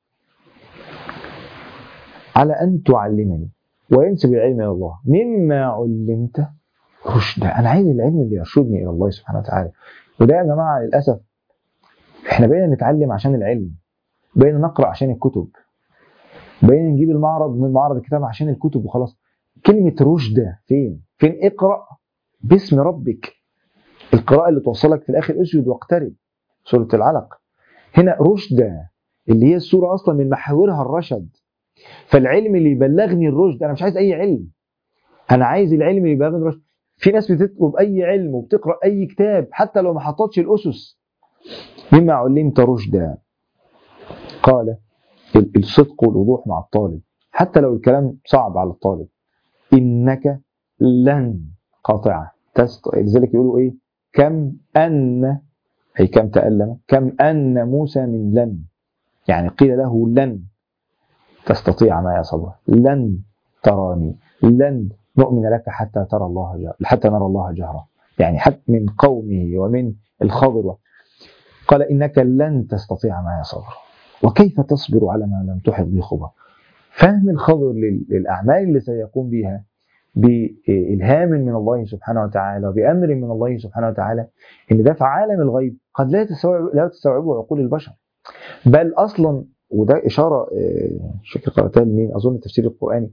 على ان تعلمني وينسب العلم الى الله مما علمت رشدا. انا عايز العلم اللي يرشدني الى الله سبحانه وتعالى. وده يا جماعه للاسف احنا بقينا نتعلم عشان العلم، بقينا نقرا عشان الكتب، بقينا نجيب المعرض من معرض الكتاب عشان الكتب وخلاص. كلمه رشدا فين اقرا باسم ربك، القراءه اللي توصلك في الاخر اسجد واقترب، سوره العلق. هنا رشدا اللي هي السوره اصلا من محاورها الرشد، فالعلم اللي يبلغني الرشد. انا مش عايز اي علم، انا عايز العلم اللي يبلغني الرشد. في ناس بتطلب اي علم وبتقرا اي كتاب حتى لو ما حطتش الاسس. مما علمت رشدا، قال الصدق والوضوح مع الطالب حتى لو الكلام صعب على الطالب. انك لن قاطعه لذلك يقولوا ايه، كم ان، اي كم تألم، كم ان موسى من لن، يعني قيل له لن تستطيع معي صبرا، لن تراني، لن نؤمن لك حتى ترى الله جهرا، حتى نرى الله جهرا، يعني حتى من قومه ومن الخضر. قال إنك لن تستطيع معي صبرا وكيف تصبر على ما لم تحط به خبرا. فهم الخضر للأعمال اللي سيقوم بها بإلهام من الله سبحانه وتعالى وبأمر من الله سبحانه وتعالى، إن ده في عالم الغيب قد لا تستوعبه عقول البشر. بل أصلا، وده إشارة مش فاكر قرأتها لمين، أظن التفسير القرآني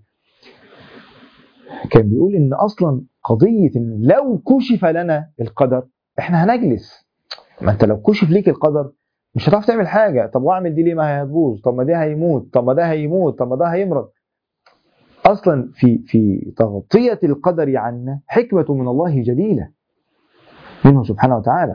كان بيقول إن أصلا قضية إن لو كشف لنا القدر إحنا هنجلس. ما أنت لو كشف ليك القدر مش هتعرف تعمل حاجة. طب وأعمل دي ليه؟ ما هي هتبوظ، طب ما دي هيموت، طب ما ده هيموت، طب ما ده هيمرض. أصلا في تغطية القدر عنا حكمة من الله جليلة منه سبحانه وتعالى.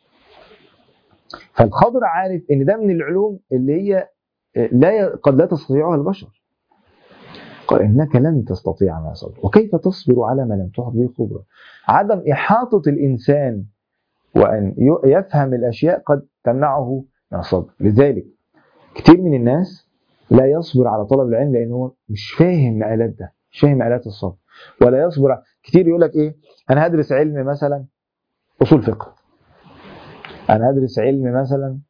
فالخضر عارف إن ده من العلوم اللي هي قد لا تستطيعها البشر. قال إنك لن تستطيع ما صبر وكيف تصبر على ما لم تحط به خبرا. عدم إحاطة الإنسان وأن يفهم الأشياء قد تمنعه من الصبر. لذلك كتير من الناس لا يصبر على طلب العلم لأنه هو مش فاهم مآلات ده، مش فاهم مآلات الصبر، ولا يصبر. كتير يقول لك إيه، أنا هدرس علم مثلا أصول فقه، أنا هدرس علم مثلا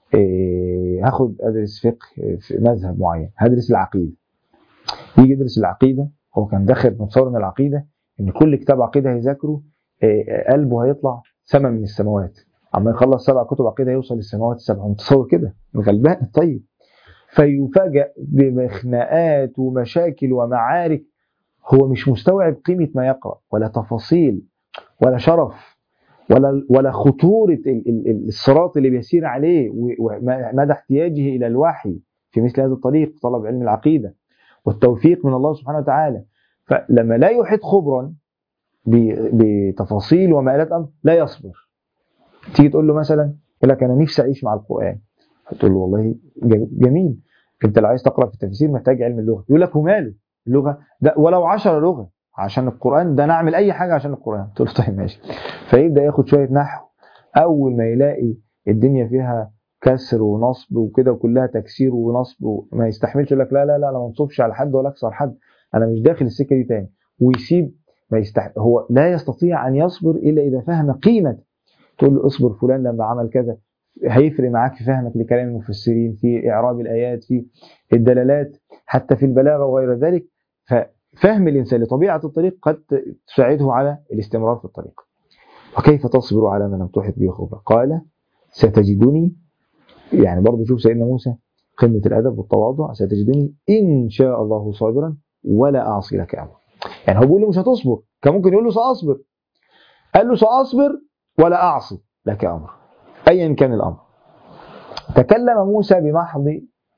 أدرس فقه في مذهب معين، هدرس العقيدة. يجي يدرس العقيدة، هو كان داخل متصور من العقيدة إن كل كتاب عقيدة هيذاكره قلبه هيطلع سما من السماوات، عما يخلص 7 كتب عقيدة يوصل للسماوات ال7. متصور كده غلبان. طيب فيفاجأ بخناقات ومشاكل ومعارك، هو مش مستوعب قيمة ما يقرأ ولا تفاصيل ولا شرف ولا خطورة الصراط اللي بيسير عليه ومدى احتياجه إلى الوحي في مثل هذا الطريق، طلب علم العقيدة والتوفيق من الله سبحانه وتعالى. فلما لا يحيط خبرا بتفاصيل ومآلات أمر لا يصبر. تيجي تقول له مثلا، يقول لك أنا نفسي أعيش مع القرآن، تقول له والله جميل، أنت لو عايز تقرأ في التفسير محتاج علم اللغة. يقول لك وماله اللغة ده، ولو 10 لغة عشان القرآن ده، نعمل أي حاجة عشان القرآن. تقول له طيب ماشي. فيبدأ ياخد شوية نحو، أول ما يلاقي الدنيا فيها كسر ونصب وكده وكلها تكسير ونصب وما يستحملش، يقول لك لا لا لا، أنا ما انصبش على حد ولا أكسر حد، أنا مش داخل السكة دي تاني، ويسيب. ما هو لا يستطيع أن يصبر إلا إذا فهم قيمة. تقول له اصبر، فلان لما عمل كذا هيفرق معاك في فهمك لكلام المفسرين، في إعراب الآيات، في الدلالات، حتى في البلاغة وغير ذلك. ففهم الإنسان لطبيعة الطريق قد تساعده على الاستمرار في الطريق. وكيف تصبر على ما لم تحط به خبرا. قال ستجدني، يعني برضه شوف سيدنا موسى قمة الأدب والتواضع، ستجدني إن شاء الله صابرا ولا أعصي لك أمرا. يعني هو بيقول له مش هتصبر، كان ممكن يقول له سأصبر، قال له سأصبر ولا أعصي لك أمرا أيا كان الأمر. تكلم موسى بمحض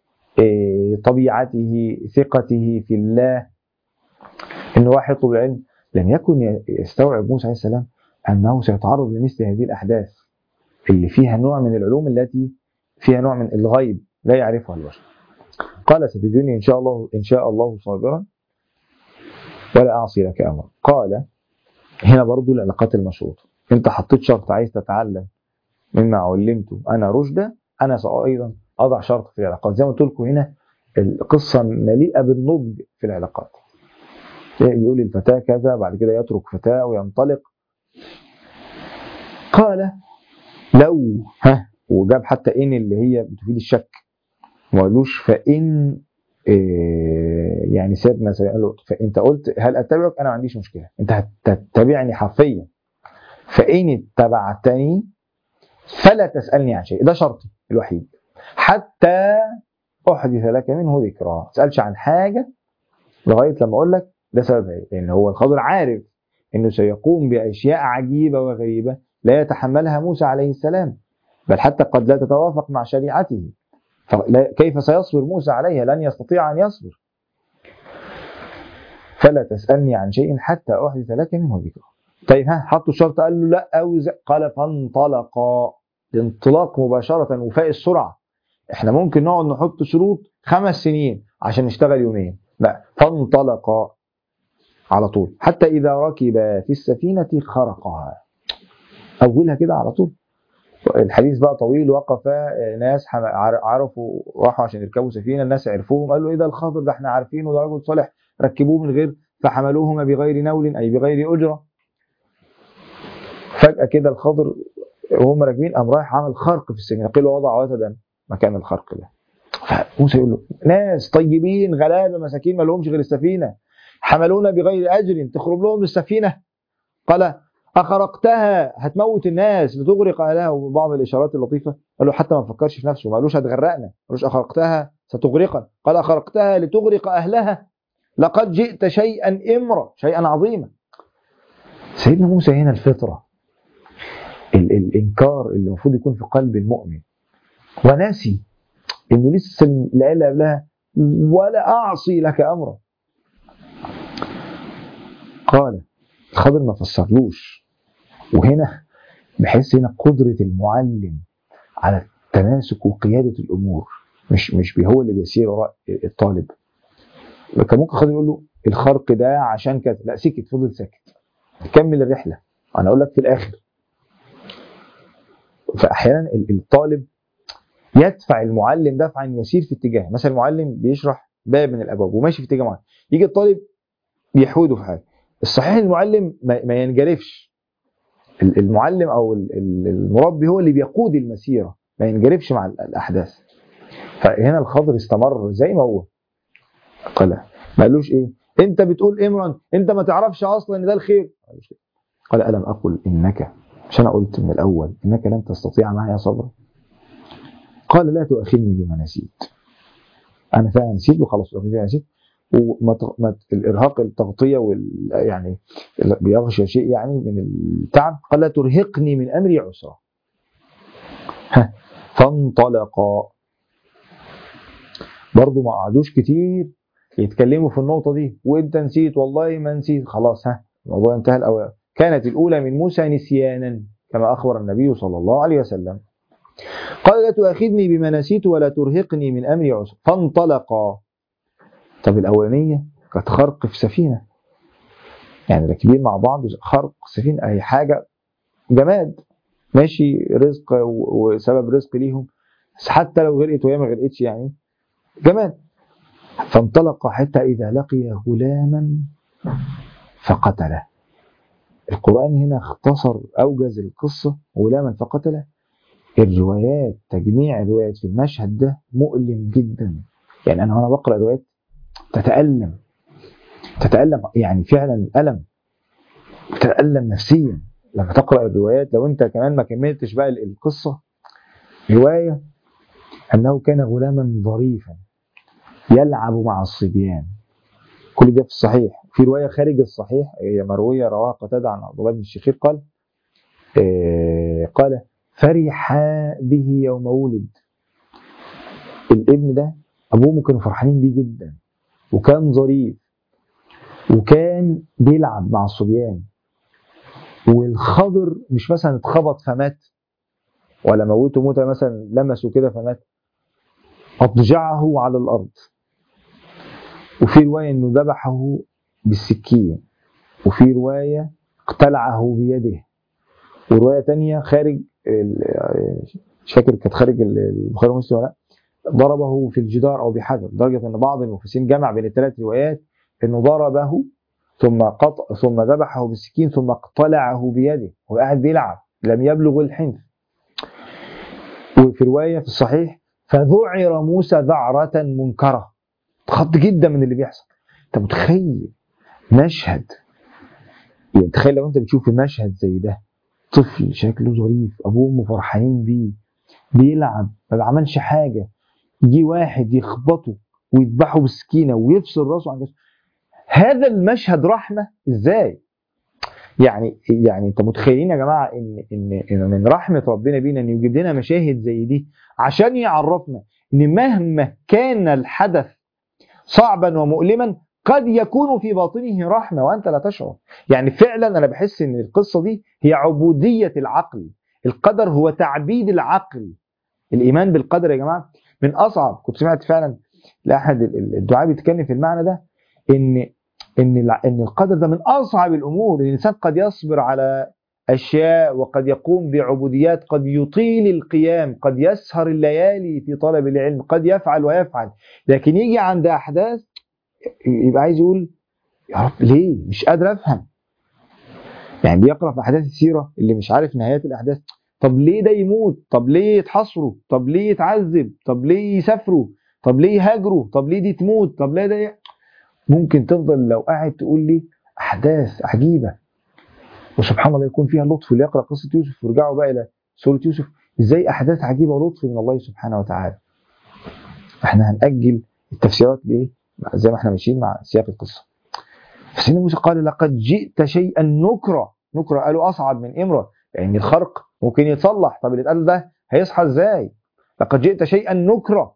طبيعته، ثقته في الله، إنه واحد طلب العلم. لم يكن يستوعب موسى عليه السلام أنه سيتعرض لمثل هذه الأحداث اللي فيها نوع من العلوم التي فيها نوع من الغيب لا يعرفها البشر. قال ستجدني إن شاء الله صابرا ولا أعصي لك أمرا. قال هنا برضو العلاقات المشروطة، أنت حطيت شرط عايز تتعلم مما علمته أنا رشدا، أنا أيضا أضع شرط في العلاقات. زي ما قلت لكم هنا القصة مليئة بالنضج في العلاقات. يقول الفتاة كذا، بعد كده يترك فتاة وينطلق. قال لو وجاب حتى إن اللي هي بتفيد الشك، ما قالوش فإن يعني سيدنا قال له فأنت قلت هل أتبعك، أنا ما عنديش مشكلة، أنت هتتبعني حرفيا، فإن اتبعتني فلا تسألني عن شيء، ده شرطي الوحيد، حتى أحدث لك منه ذكرى. ما تسألش عن حاجة لغاية لما أقول لك ده سبب إيه، لأن هو الخضر عارف إنه سيقوم بأشياء عجيبة وغريبة لا يتحملها موسى عليه السلام، بل حتى قد لا تتوافق مع شريعته، كيف سيصبر موسى عليها؟ لن يستطيع أن يصبر. فلا تسألني عن شيء حتى أحدث لك منه ذكرى. طيب حطوا شرط، قال له لا قال فانطلقا، الانطلاق مباشرة وفاء السرعة. احنا ممكن نقعد نحط شروط 5 سنين عشان نشتغل يومين، لا، فانطلقا على طول. حتى إذا ركب في السفينة خرقها، أولها كده على طول. الحديث بقى طويل. وقف ناس عرفوا راحوا عشان يركبوا سفينة، الناس عرفوهم، قالوا إيه ده الخضر ده احنا عارفينه، ده رجل صالح، ركبوه من غير، فحملوهما بغير نول أي بغير أجرة. فجأة كده الخضر وهم راكبين قام رايح عمل خرق في السفينة، قيل وضع وتدا مكان الخرق ده. فموسى يقول له ناس طيبين غلابة مساكين ما لهمش غير السفينة، حملونا بغير أجر، تخرب لهم السفينة. قال أخرقتها، هتموت الناس لتغرق أهلها. وبعض الإشارات اللطيفة قال له حتى ما فكرش في نفسه، ما قالوش هتغرقنا، ما قالوش أخرقتها ستغرقا، قال أخرقتها لتغرق أهلها، لقد جئت شيئا إمرا، شيئا عظيما. سيدنا موسى هنا الفطرة، الإنكار اللي المفروض يكون في قلب المؤمن، وناسي إنه لسه الآية اللي قبلها ولا أعصي لك أمرا. قال الخضر ما فسرلوش. وهنا بحس هنا قدرة المعلم على التماسك وقيادة الأمور، مش هو اللي بيسير وراء الطالب. كان ممكن خضر يقول له الخرق ده عشان كذا، لا سكت، فضل ساكت، كمل الرحلة أنا أقول لك في الآخر. فأحيانا الطالب يدفع المعلم دفعا يسير في اتجاه، مثلا المعلم بيشرح باب من الأبواب وماشي في اتجاه معين، يجي الطالب يحوده في حاجة. الصحيح المعلم ما ينجرفش، المعلم أو المربي هو اللي بيقود المسيرة، ما ينجرفش مع الأحداث. فهنا الخضر استمر زي ما هو. قال ما قالوش إيه أنت بتقول إمرا، أنت ما تعرفش أصلا إن ده الخير. قال ألم أقل إنك، مش أنا قلت من الأول إنك لن تستطيع معي صبرا. قال لا تؤاخذني بما نسيت، أنا فعلا نسيت وخلاص، نسيت. الإرهاق التغطية يعني بيغشى شيء يعني من التعب. قال لا ترهقني من أمري عسرا. فانطلقا، برضو ما قعدوش كتير يتكلموا في النقطة دي، وانت نسيت والله ما نسيت، خلاص الموضوع انتهى الأول. كانت الأولى من موسى نسيانا كما أخبر النبي صلى الله عليه وسلم. قال لا تؤاخذني بما نسيت ولا ترهقني من أمري عسرا. فانطلقا. طب الأولانية كانت خرق في سفينة، يعني راكبين مع بعض، خرق سفينة أي حاجة جماد ماشي، رزق وسبب رزق ليهم، حتى لو غرقت وهي ما غرقتش يعني جماد. فانطلق حتى إذا لقي غلاما فقتله. القرآن هنا اختصر أوجز القصة، غلاما فقتله. الروايات، تجميع الروايات في المشهد ده مؤلم جدا، يعني أنا بقرأ روايات تتألم يعني فعلا ألم، تتألم نفسيا لما تقرأ الروايات. لو أنت كمان ما كملتش بقى القصة، رواية أنه كان غلاما ظريفا يلعب مع الصبيان، كل ده في الصحيح. في رواية خارج الصحيح هي مروية رواها قتادة عن عبد الله بن الشخير قال فرح به يوم ولد. الابن ده أبوه كانوا فرحانين بيه جدا، وكان ظريف، وكان بيلعب مع الصبيان. والخضر مش مثلا اتخبط فمات، ولا موته موتة مثلا لمسه كده فمات، أضجعه على الأرض وفي رواية انه ذبحه بالسكين، وفي رواية اقتلعه بيده، ورواية تانية خارج مش فاكر كانت خارج البخاري ومسلم ولا لا، ضربه في الجدار او بحجر، لدرجة ان بعض المفسرين جمع بين الثلاث روايات انه ضربه ثم ذبحه بالسكين ثم اقتلعه بيده وقاعد بيلعب لم يبلغ الحنث. وفي رواية في الصحيح فذعر موسى ذعرة منكرة، اتخض جدا من اللي بيحصل. انت متخيل مشهد، يعني تخيل لو انت بتشوف مشهد زي ده، طفل شكله ظريف ابوه وامه فرحانين بيه بيلعب ما بيعملش حاجة، يجي واحد يخبطه ويذبحه بالسكينة ويفصل راسه عن جسمه. هذا المشهد رحمة ازاي؟ يعني انت متخيلين يا جماعه ان من رحمه ربنا بينا ان يجيب لنا مشاهد زي دي عشان يعرفنا ان مهما كان الحدث صعبا ومؤلما قد يكون في باطنه رحمه وانت لا تشعر. يعني فعلا انا بحس ان القصه دي هي عبوديه العقل، القدر هو تعبيد العقل. الايمان بالقدر يا جماعه من اصعب، كنت سمعت فعلا لاحد الدعاء بيتكلم في المعنى ده، ان القدر ده من اصعب الامور. الانسان قد يصبر على اشياء وقد يقوم بعبوديات، قد يطيل القيام، قد يسهر الليالي في طلب العلم، قد يفعل ويفعل، لكن يجي عند احداث يبقى عايز يقول يا رب ليه؟ مش قادر افهم. يعني بيقرا في احداث السيره اللي مش عارف نهايات الاحداث، طب ليه ده يموت؟ طب ليه يتحصروا؟ طب ليه يتعذب؟ طب ليه يسافروا؟ طب ليه يهاجروا؟ طب ليه دي تموت؟ طب ليه ده ممكن تفضل لو قاعد تقول لي احداث عجيبه وسبحان الله يكون فيها لطف. اللي يقرا قصه يوسف ويرجعوا بقى الى سوره يوسف، ازاي احداث عجيبه ولطف من الله سبحانه وتعالى. احنا هنأجل التفسيرات بايه؟ زي ما احنا ماشيين مع سياق القصه. فسيدنا موسى قال لقد جئت شيئا نكرا. نكرا قالوا اصعب من امرا، يعني الخرق ممكن يتصلح، طب اللي اتقال ده هيصحى ازاي؟ لقد جئت شيئا نكرا.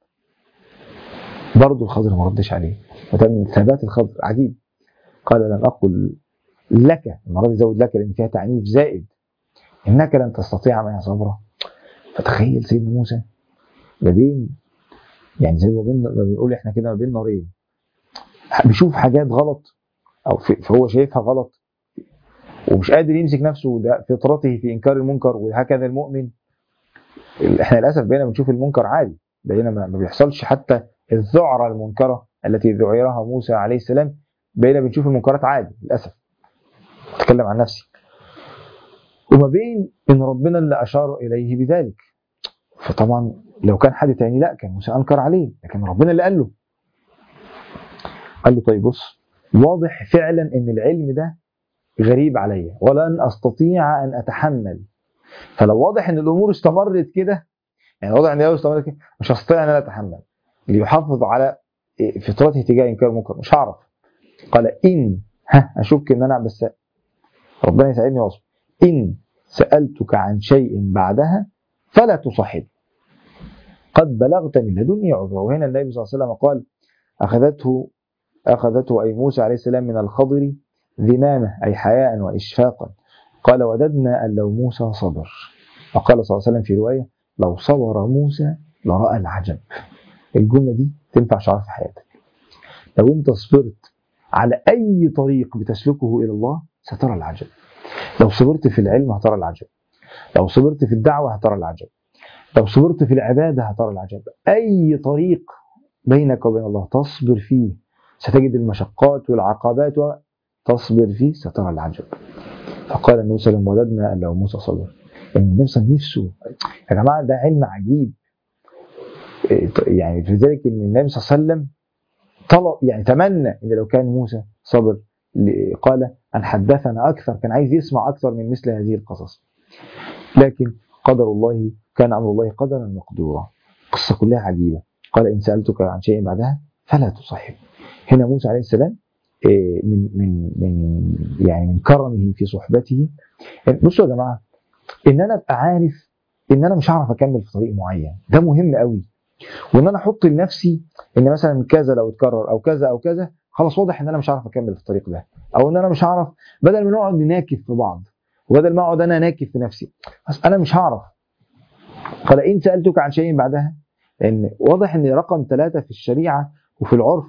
برضه الخضر ما ردش عليه، وده من ثبات الخضر عجيب. قال لم اقل لك، المره دي زود لك لان فيها تعنيف زائد، انك لن تستطيع معي صبرا. فتخيل سيدنا موسى ما بين، يعني زي ما بنقول احنا كده ما بين نارين، بيشوف حاجات غلط او فهو شايفها غلط ومش قادر يمسك نفسه، ده فطرته في انكار المنكر. وهكذا المؤمن، احنا للاسف بقينا بنشوف المنكر عادي، بقينا ما بيحصلش حتى الذعره المنكره التي ذعرها موسى عليه السلام، بقينا بنشوف المنكرات عادي للاسف. اتكلم عن نفسي. وما بين ان ربنا اللي اشار اليه بذلك، فطبعا لو كان حد تاني لا كان موسى انكر عليه، لكن ربنا اللي قال له طيب بص، واضح فعلا ان العلم ده غريب عليا ولن استطيع ان اتحمل. فلو واضح ان الامور استمرت كده، يعني واضح ان لو استمرت كده مش هستطيع ان انا اتحمل. اللي يحافظ على فطرته تجاه انكار المنكر مش هعرف. قال ان اشك ان انا بس ربنا يساعدني واصبر. ان سالتك عن شيء بعدها فلا تصحب، قد بلغت من لدني عذرا. وهنا النبي صلى الله عليه وسلم قال أخذته أي موسى عليه السلام من الخضر ذمامة، أي حياء وإشفاقا. قال وددنا أن لو موسى صبر. وقال صلى الله عليه وسلم في رواية لو صبر موسى لرأى العجب. الجملة دي تنفع شعار في حياتك. لو أنت صبرت على أي طريق بتسلكه إلى الله سترى العجب. لو صبرت في العلم هترى العجب، لو صبرت في الدعوة هترى العجب، لو صبرت في العبادة هترى العجب. أي طريق بينك وبين الله تصبر فيه ستجد المشقات والعقبات، وتصبر فيه سترى العجب. فقال النبي صلى الله عليه وسلم وددنا أن لو موسى صبر. يعني النبي صلى الله عليه وسلم نفسه يا جماعة ده علم عجيب. يعني في ذلك ان النبي صلى الله عليه وسلم طلب، يعني تمنى ان لو كان موسى صبر، قال ان حدثنا اكثر، كان عايز يسمع اكثر من مثل هذه القصص. لكن قدر الله كان امر الله قدرا مقدورا. القصه كلها عجيبه. قال ان سالتك عن شيء بعدها فلا تصحب. هنا موسى عليه السلام من كرمه في صحبته. بصوا يا جماعه، ان انا ابقى عارف ان انا مش هعرف اكمل في طريق معين، ده مهم قوي. وان انا احط لنفسي ان مثلا كذا لو اتكرر او كذا او كذا، خلاص واضح ان انا مش هعرف اكمل في الطريق ده، او ان انا مش هعرف، بدل ما نقعد نناكف في بعض وبدل ما اقعد انا ناكف في نفسي، بس انا مش هعرف. قال ان سالتك عن شيء بعدها، لان واضح ان رقم 3 في الشريعه وفي العرف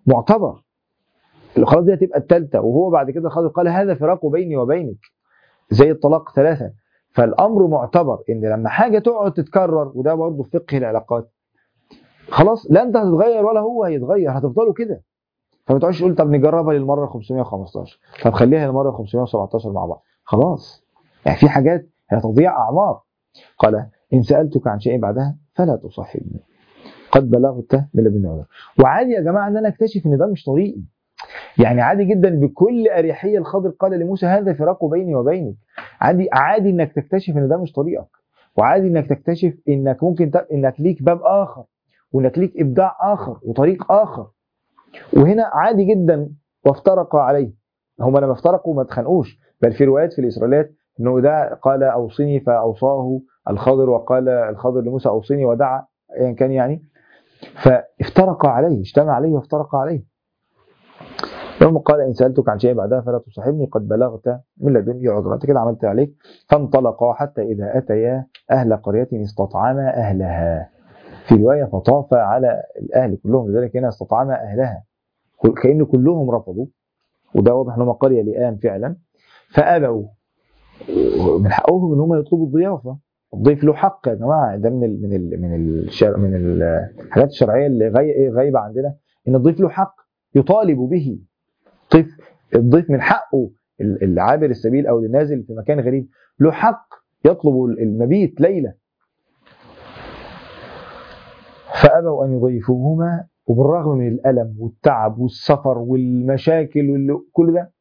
معتبر. خلاص دي هتبقى الثالثه، وهو بعد كده خلاص قال هذا فراق بيني وبينك، زي الطلاق 3. فالامر معتبر ان لما حاجه تقعد تتكرر، وده برضه في فقه العلاقات، خلاص لا انت هتتغير ولا هو هيتغير، هتفضلوا كده. فما تقعدش تقول طب نجربها للمره 515، طب خليها للمره 517 مع بعض، خلاص. يعني في حاجات هتضيع اعمار. قال ان سالتك عن شيء بعدها فلا تصاحبني قد بلغت من لدن عذر. وعادي يا جماعه ان انا اكتشف ان ده مش طريقي، يعني عادي جدا بكل اريحيه الخضر قال لموسى هذا فراق بيني وبينك. عادي انك تكتشف ان ده مش طريقك، وعادي انك تكتشف انك ممكن انك ليك باب اخر، وانك ليك ابداع اخر وطريق اخر. وهنا عادي جدا وافترقا عليه. هم لما افترقوا ما اتخانقوش، بل في روايات في الاسرائيليات انه ده قال اوصني فاوصاه الخضر، وقال الخضر لموسى اوصني ودعا، ايا كان يعني. فافترقا عليه، اجتمع عليه وافترقا عليه. يوم قال ان سالتك عن شيء بعدها فلا تصاحبني قد بلغت من لدني عذرا، انت كده عملت عليك. فانطلقا حتى اذا اتيا اهل قريه استطعما اهلها، في روايه فطاف على الاهل كلهم، لذلك هنا استطعما اهلها كأن كلهم رفضوا، وده واضح ان هم قريه لئام فعلا. فابوا، من حقهم ان هم يطلبوا الضيافه، الضيف له حق يا جماعه. ده من الحاجات الشرعيه اللي غايبه عندنا، ان الضيف له حق يطالب به. الضيف من حقه، العابر السبيل او النازل في مكان غريب له حق يطلب المبيت ليله. فابوا ان يضيفوهما، وبالرغم من الالم والتعب والسفر والمشاكل وكل ده،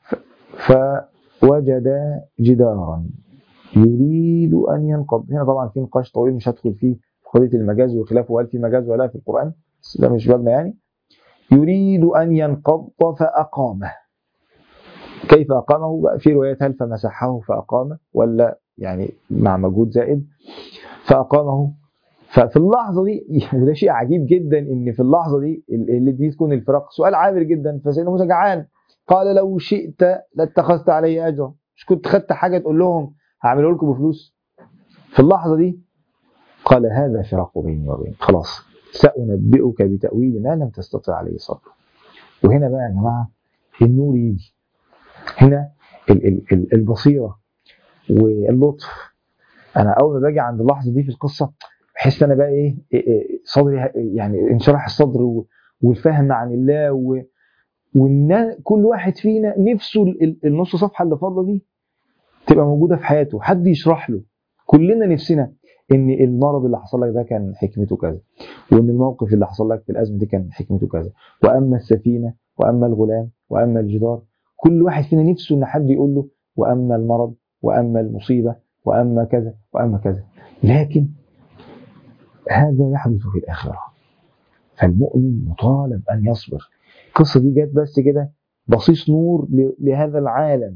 فوجد جدارا يريد ان ينقض. هنا طبعا في نقاش طويل مش هدخل فيه في قضيه المجاز وخلافه، وهل في مجاز ولا في القران، بس ده مش بابنا يعني. يريد ان ينقض فاقامه. كيف اقامه بقى؟ في روايات هل فمسحه فاقامه، ولا يعني مع مجهود زائد فاقامه. ففي اللحظه دي وده شيء عجيب جدا، ان في اللحظه دي اللي دي تكون الفراق. سؤال عابر جدا. فسيدنا موسى جعان، قال لو شئت لاتخذت علي اجرا، مش كنت خدت حاجه تقول لهم هعمله لكم بفلوس؟ في اللحظه دي قال هذا فراق بيني وبينك، خلاص سأنبئك بتأويل ما لم تستطع عليه صبر. وهنا بقى يا جماعه النور يجي، هنا البصيره واللطف. انا اول ما باجي عند اللحظه دي في القصه بحس انا بقى ايه صدري يعني انشرح الصدر، والفهم عن الله، وان كل واحد فينا نفسه النص صفحه اللي فاضله دي تبقى موجوده في حياته، حد يشرح له. كلنا نفسنا ان المرض اللي حصل لك ده كان حكمته كذا، وان الموقف اللي حصل لك في الازمه دي كان حكمته كذا، واما السفينه واما الغلام واما الجدار. كل واحد فينا نفسه ان حد يقول له واما المرض واما المصيبه واما كذا واما كذا. لكن هذا يحدث في الآخرة، فالمؤمن مطالب أن يصبر. القصة دي جت بس كده بصيص نور لهذا العالم،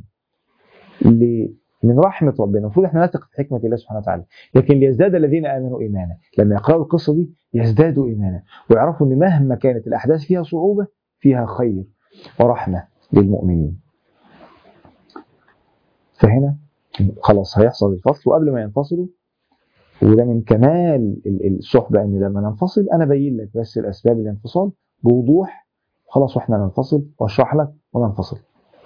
من رحمة ربنا. المفروض احنا نثق في حكمة الله سبحانه وتعالى، لكن ليزداد الذين آمنوا إيمانا. لما يقرأوا القصة دي يزدادوا إيمانا، ويعرفوا أن مهما كانت الأحداث فيها صعوبة فيها خير ورحمة للمؤمنين. فهنا خلاص هيحصل الفصل، وقبل ما ينفصلوا، وده من كمال الصحبة، ان لما ننفصل انا بين لك بس الاسباب الانفصال بوضوح، خلاص واحنا ننفصل واشرح لك وننفصل.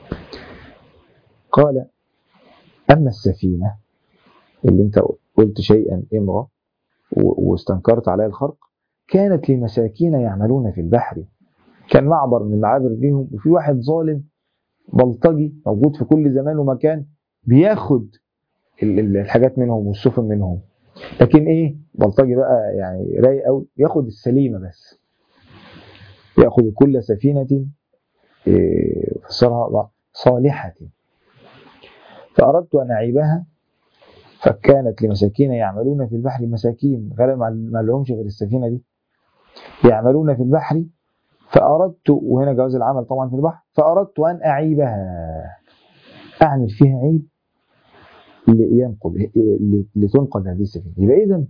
قال اما السفينة اللي انت قلت شيئا امرأ واستنكرت عليها الخرق، كانت لمساكين يعملون في البحر. كان معبر من المعابر ليهم، وفي واحد ظالم بلطجي موجود في كل زمان ومكان بياخد الحاجات منهم والسفن منهم. لكن ايه بلطجي بقى يعني رايق قوي، ياخد السليمه بس، ياخذ كل سفينه فسرها صالحه. فاردت ان اعيبها فكانت لمساكين يعملون في البحر. مساكين غير ما لهمش غير السفينه دي، يعملون في البحر. فاردت، وهنا جواز العمل طبعا في البحر، فاردت ان اعيبها، اعمل فيها عيب لتنقذ هذه السفينه. يبقى اذا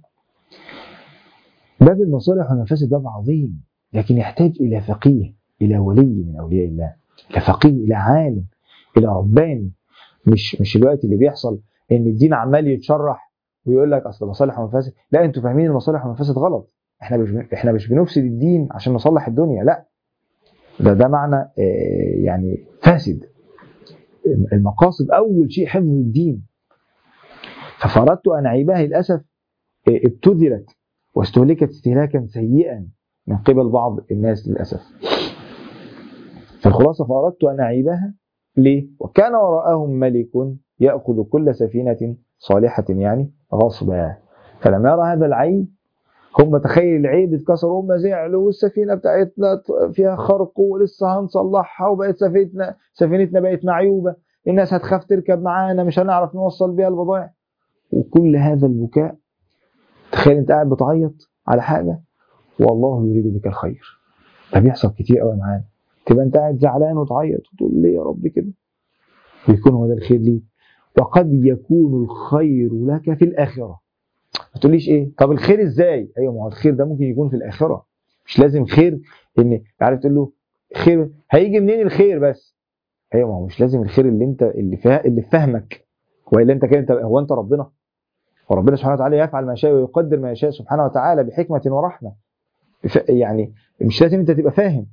باب المصالح والمفاسد باب عظيم، لكن يحتاج إلى فقيه، إلى ولي من أولياء الله، إلى فقيه، إلى عالم، إلى رباني. مش الوقت اللي بيحصل إن الدين عمال يتشرح ويقول لك أصل مصالح ومفاسد. لا، أنتوا فاهمين المصالح والمفاسد غلط. إحنا مش بنفسد الدين عشان نصلح الدنيا، لا، ده معنى يعني فاسد. المقاصد أول شيء حفظ الدين. ففرضت أن عيبها للأسف ابتذلت واستهلكت استهلاكا سيئا من قبل بعض الناس للأسف. فالخلاصة فأردت أن أعيبها ليه؟ وكان وراءهم ملك يأخذ كل سفينة صالحة يعني غصبا. فلما يرى هذا العيب، هم تخيل العيب اتكسر، هم زعلوا والسفينة بتاعتنا فيها خرق ولسه هنصلحها وبقت سفينتنا بقت معيوبة، الناس هتخاف تركب معانا، مش هنعرف نوصل بيها البضائع. وكل هذا البكاء، تخيل انت قاعد بتعيط على حاجة والله يريد بك الخير. ده بيحصل كتير قوي معانا، تبقى انت قاعد زعلان وتعيط وتقول ليه يا رب كده، ويكون هو ده الخير ليك. وقد يكون الخير لك في الآخرة. ما تقوليش ايه طب الخير ازاي؟ ايوه، ما هو الخير ده ممكن يكون في الآخرة، مش لازم خير ان عارف تقول له خير هيجي منين الخير بس. ايوه، ما هو مش لازم الخير اللي فهمك، والا انت كده هو انت ربنا؟ وربنا سبحانه وتعالى يفعل ما يشاء ويقدر ما يشاء سبحانه وتعالى بحكمة ورحمة. يعني مش لازم انت تبقى فاهم.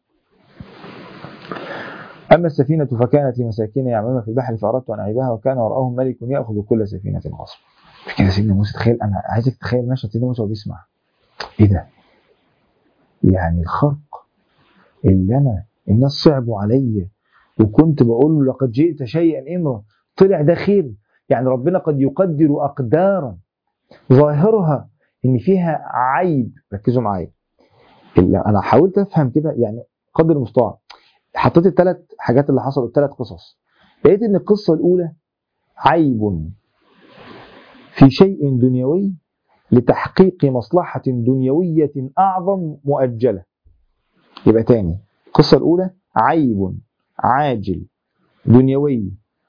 أما السفينة فكانت لمساكين يعملون في البحر فأردت أن أعيبها وكان وراءهم ملك يأخذ كل سفينة غصبا. كده سيدنا موسى، تخيل، أنا عايزك تتخيل مشهد سيدنا موسى وبيسمع إيه ده؟ يعني الخرق اللي أنا الناس صعبوا عليا وكنت بقول له لقد جئت شيئا إمرا، طلع ده خير. يعني ربنا قد يقدر أقدارا ظاهرها إن فيها عيب. ركزوا معايا، أنا حاولت أفهم كده يعني قدر المستطاع. حطيت الثلاث حاجات اللي حصلوا، الثلاث قصص، لقيت ان القصه الاولى عيب في شيء دنيوي لتحقيق مصلحه دنيويه اعظم مؤجله. يبقى تاني، القصه الاولى عيب عاجل دنيوي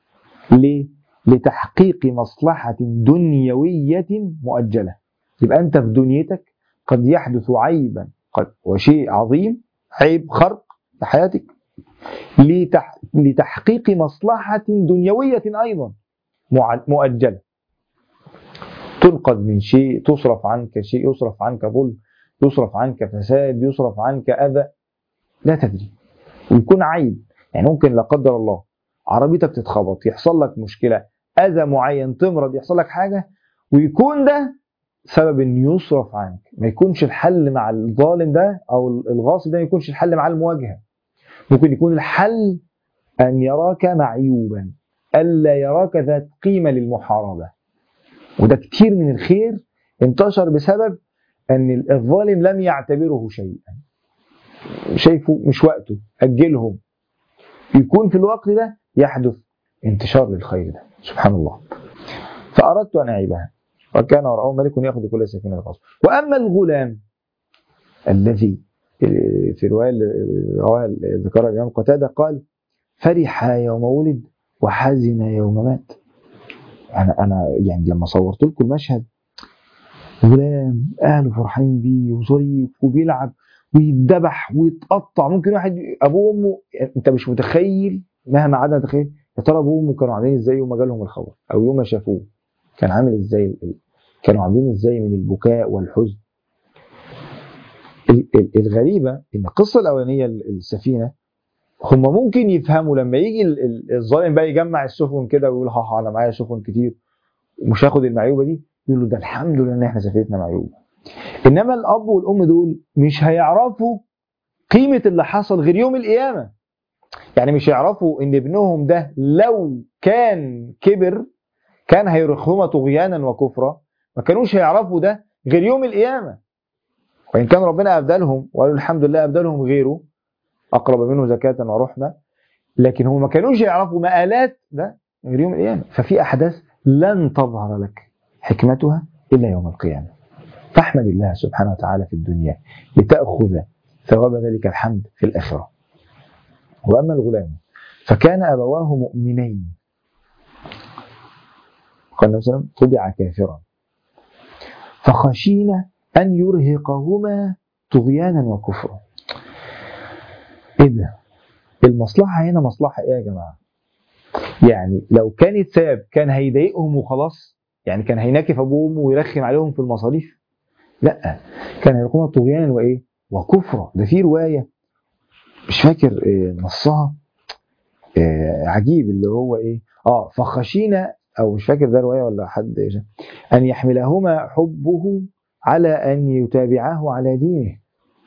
لتحقيق مصلحه دنيويه مؤجله. يبقى انت في دنيتك قد يحدث عيبا وشيء عظيم، عيب خرق في حياتك لتحقيق مصلحة دنيوية أيضا مؤجلة. تنقذ من شيء، تصرف عنك شيء، يصرف عنك ظلم، يصرف عنك فساد، يصرف عنك أذى لا تدري، ويكون عيب. يعني ممكن لا قدر الله عربيتك تتخبط، يحصل لك مشكلة، أذى معين، تمرض، يحصل لك حاجة، ويكون ده سبب أن يصرف عنك. ما يكونش الحل مع الظالم ده أو الغاصب ده، ما يكونش الحل مع المواجهة. ممكن يكون الحل أن يراك معيوبا، ألا يراك ذات قيمة للمحاربة. وده كتير من الخير انتشر بسبب أن الظالم لم يعتبره شيئا، شايفه مش وقته، أجلهم. يكون في الوقت ده يحدث انتشار للخير ده، سبحان الله. فأردت أن أعيبها وكان وراءهم ملك يأخذ كل سفينة غصبا. وأما الغلام الذي في رواية ذكرها الإمام قتادة قال فرح يوم ولد وحزن يوم مات. أنا يعني لما صورت لكم المشهد، غلام أهله فرحانين بيه وظريف وبيلعب ويتذبح ويتقطع، ممكن واحد أبوه وأمه، أنت مش متخيل مهما قعدنا نتخيل يا ترى أبوه وأمه كانوا عاملين إزاي يوم ما جالهم الخبر أو يوم ما شافوه، كان عامل إزاي، كانوا عاملين إزاي من البكاء والحزن. الغريبة إن القصة الأولانية السفينة، هم ممكن يفهموا لما يجي الظالم بقى يجمع السفن كده ويقول ها انا معايا سفن كتير ومش هاخد المعيوبه دي، يقول له ده الحمد لله ان احنا سفينتنا معيوبه. انما الاب والام دول مش هيعرفوا قيمه اللي حصل غير يوم القيامه. يعني مش هيعرفوا ان ابنهم ده لو كان كبر كان هيرخهما طغيانا وكفرا، ما كانوش هيعرفوا ده غير يوم القيامه. وان كان ربنا ابدلهم وقالوا الحمد لله ابدلهم غيره أقرب منه زكاة ورحمة، لكن هم ما كانوش يعرفوا مآلات ده غير يوم القيامة. ففي أحداث لن تظهر لك حكمتها إلا يوم القيامة. فاحمد الله سبحانه وتعالى في الدنيا لتأخذ ثواب ذلك الحمد في الآخرة. وأما الغلام فكان أبواه مؤمنين، قال النبي صلى الله عليه وسلم طبع كافرا فخشينا أن يرهقهما طغيانا وكفرا. إيه ده؟ المصلحة هنا مصلحة إيه يا جماعة؟ يعني لو كان يتساب كان هيضايقهم وخلاص، يعني كان هيناكف أبوه وأمه ويرخم عليهم في المصاريف؟ لا، كان هيقوم طغيانا وإيه؟ وكفرا. ده في رواية مش فاكر نصها عجيب، اللي هو ايه، فخشينا، او مش فاكر ده روايه ولا حد، ان يحملهما حبه على ان يتابعه على دينه.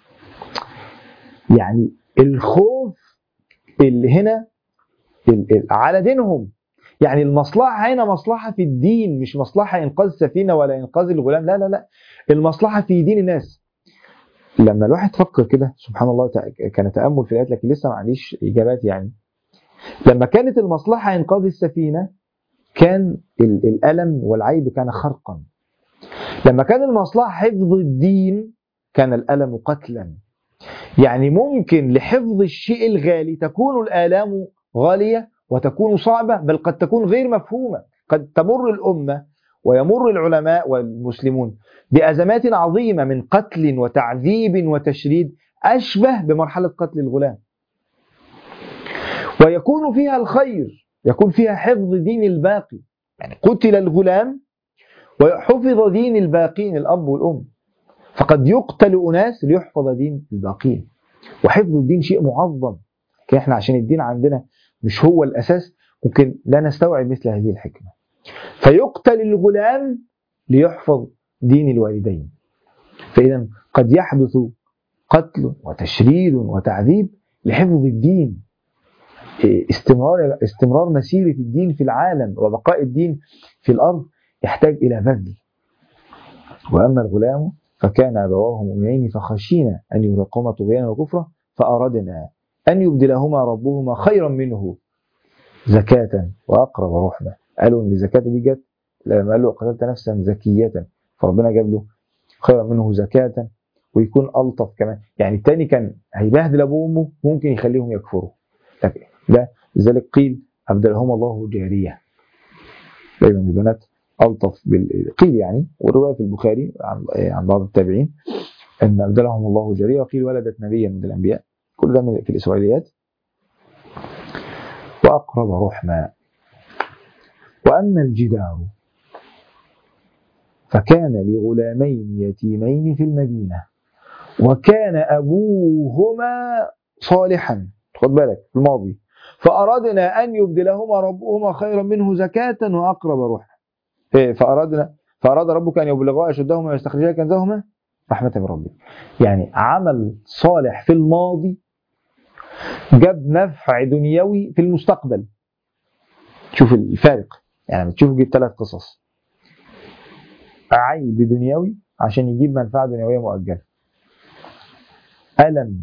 يعني الخوف اللي هنا على دينهم. يعني المصلحه هنا مصلحه في الدين، مش مصلحه انقاذ سفينه ولا انقاذ الغلام، لا لا لا، المصلحه في دين الناس. لما الواحد فكر كده سبحان الله، كان تامل في الايات لكن لسه ما عنديش اجابات. يعني لما كانت المصلحه انقاذ السفينه كان الالم والعيب كان خرقا. لما كان المصلحه حفظ الدين كان الالم قتلا. يعني ممكن لحفظ الشيء الغالي تكون الآلام غالية وتكون صعبة، بل قد تكون غير مفهومة. قد تمر الأمة ويمر العلماء والمسلمون بأزمات عظيمة من قتل وتعذيب وتشريد أشبه بمرحلة قتل الغلام، ويكون فيها الخير، يكون فيها حفظ دين الباقي. يعني قتل الغلام وحفظ دين الباقين، الأب والأم. فقد يقتل أناس ليحفظ دين الباقين. وحفظ الدين شيء معظم، لكن احنا عشان الدين عندنا مش هو الأساس ممكن لا نستوعب مثل هذه الحكمة. فيقتل الغلام ليحفظ دين الوالدين. فإذا قد يحدث قتل وتشريد وتعذيب لحفظ الدين، استمرار مسيرة الدين في العالم وبقاء الدين في الأرض يحتاج إلى بذل. وأما الغلام فكان أبواه مؤمنين فخشينا أن يرهقهما طغيانا وكفرا فأردنا أن يبدلهما ربهما خيرا منه زكاة وأقرب رحمة. قالوا إن الزكاة دي جت لما قال له قتلت نفسا زكية، فربنا جاب له خيرا منه زكاة ويكون ألطف كمان. يعني التاني كان هيبهدل أبوه وأمه، ممكن يخليهم يكفروا، لكن ده لذلك قيل أبدلهما الله جارية. دايما البنات ألطف قيل يعني، والرواية في البخاري عن بعض التابعين أن أبدلهم الله جارية، وقيل ولدت نبيا من الأنبياء. كل ده في الإسرائيليات. وأقرب رحمة. وأما الجدار فكان لغلامين يتيمين في المدينة وكان أبوهما صالحا، خد بالك في الماضي، فأردنا أن يبدلهما ربهما خيرا منه زكاة وأقرب رحمة. فأراد ربك أن يبلغا أشدهما ويستخرجا كنزهما رحمة من ربك. يعني عمل صالح في الماضي جاب نفع دنيوي في المستقبل. شوف الفارق. يعني بتشوف جيب 3 قصص، عيب دنيوي عشان يجيب منفعة دنيوية مؤجلة، ألم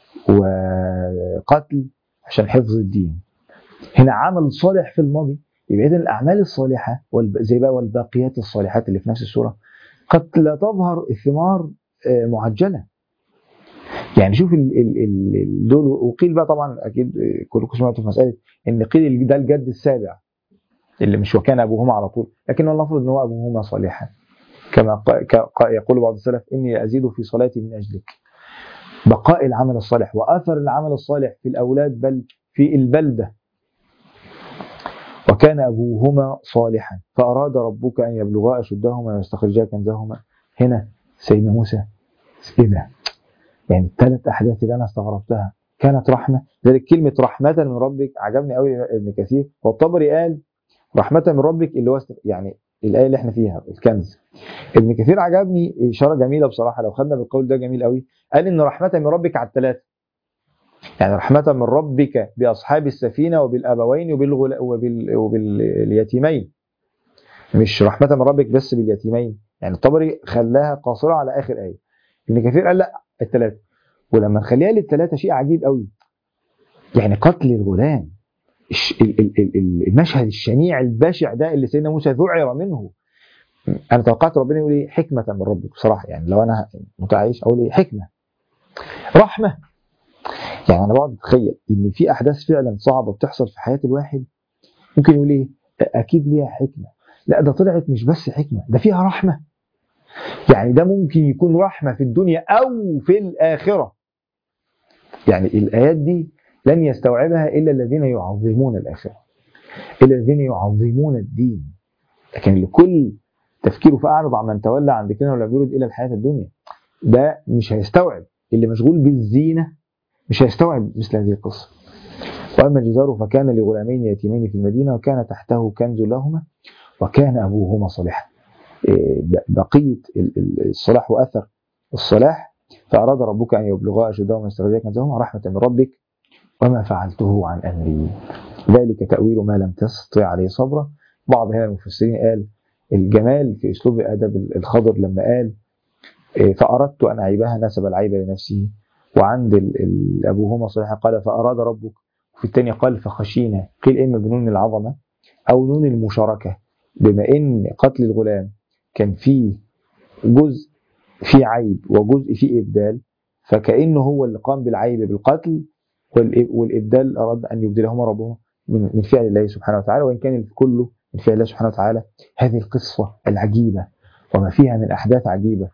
وقتل عشان حفظ الدين. هنا عمل صالح في الماضي. يبقى إذن الأعمال الصالحة زي بقى والباقيات الصالحات اللي في نفس السورة قد لا تظهر الثمار معجلة. يعني شوف دول. وقيل بقى طبعا أكيد كلكم سمعتوا في مسألة إن قيل ده الجد السابع اللي مش وكان أبوهما على طول، لكن المفروض إن هو أبوهما صالحا كما يقول بعض السلف إني أزيد في صلاتي من أجلك. بقاء العمل الصالح وأثر العمل الصالح في الأولاد بل في البلدة. وكان أبوهما صالحا فأراد ربك أن يبلغا أشدهما ويستخرجا كنزهما. هنا سيدنا موسى إيه ده؟ يعني ال3 أحداث اللي أنا استغربتها كانت رحمة. ذلك كلمة رحمة من ربك عجبني قوي ابن كثير، والطبري قال رحمة من ربك اللي هو يعني الآية اللي احنا فيها الكنز. ابن كثير عجبني إشارة جميلة بصراحة، لو خدنا بالقول ده جميل قوي. قال إن رحمة من ربك على ال3، يعني رحمة من ربك بأصحاب السفينة وبالأبوين وباليتيمين، مش رحمة من ربك بس باليتيمين. يعني الطبري خلاها قاصرة على آخر آية. ابن كثير قال لا ال3. ولما نخليها لل3 شيء عجيب قوي. يعني قتل الغلام، المشهد الشنيع البشع ده اللي سيدنا موسى ذعر منه. أنا توقعت ربنا يقول لي حكمة من ربك بصراحة. يعني لو أنا متعايش أقول لي حكمة رحمة. يعني أنا بقعد أتخيل إن في أحداث فعلا صعبة بتحصل في حياة الواحد، ممكن يقول لي أكيد ليها حكمة. لا ده طلعت مش بس حكمة، ده فيها رحمة. يعني ده ممكن يكون رحمة في الدنيا أو في الآخرة. يعني الآيات دي لن يستوعبها إلا الذين يعظمون الآخرة، إلا الذين يعظمون الدين. لكن لكل تفكيره فأعرض عن من تولى عن ذكرنا ولم يرد إلى الحياة الدنيا، ده مش هيستوعب. اللي مشغول بالزينة مش هيستوعب مثل هذه القصة. وأما الجدار فكان لغلامين يتيمين في المدينة وكان تحته كنز لهما وكان أبوهما صالحا. بقية الصلاح وأثر الصلاح: فأراد ربك أن يبلغا أشدهما ويستخرجا كنزهما رحمة من ربك وما فعلته عن أمري ذلك تأويل ما لم تستطع عليه صبرا. بعض هنا المفسرين قال الجمال في أسلوب أدب الخضر لما قال فأردت أن أعيبها نسب العيب لنفسه، وعند أبوهما صالحا قال فأراد ربك، وفي الثانية قال فخشينا. قيل إما بنون العظمة أو نون المشاركة، بما إن قتل الغلام كان فيه جزء فيه عيب وجزء فيه إبدال، فكأنه هو اللي قام بالعيب بالقتل، والإبدال أراد أن يبدلهما ربهما من فعل الله سبحانه وتعالى، وإن كان كله من فعل الله سبحانه وتعالى. هذه القصة العجيبة وما فيها من أحداث عجيبة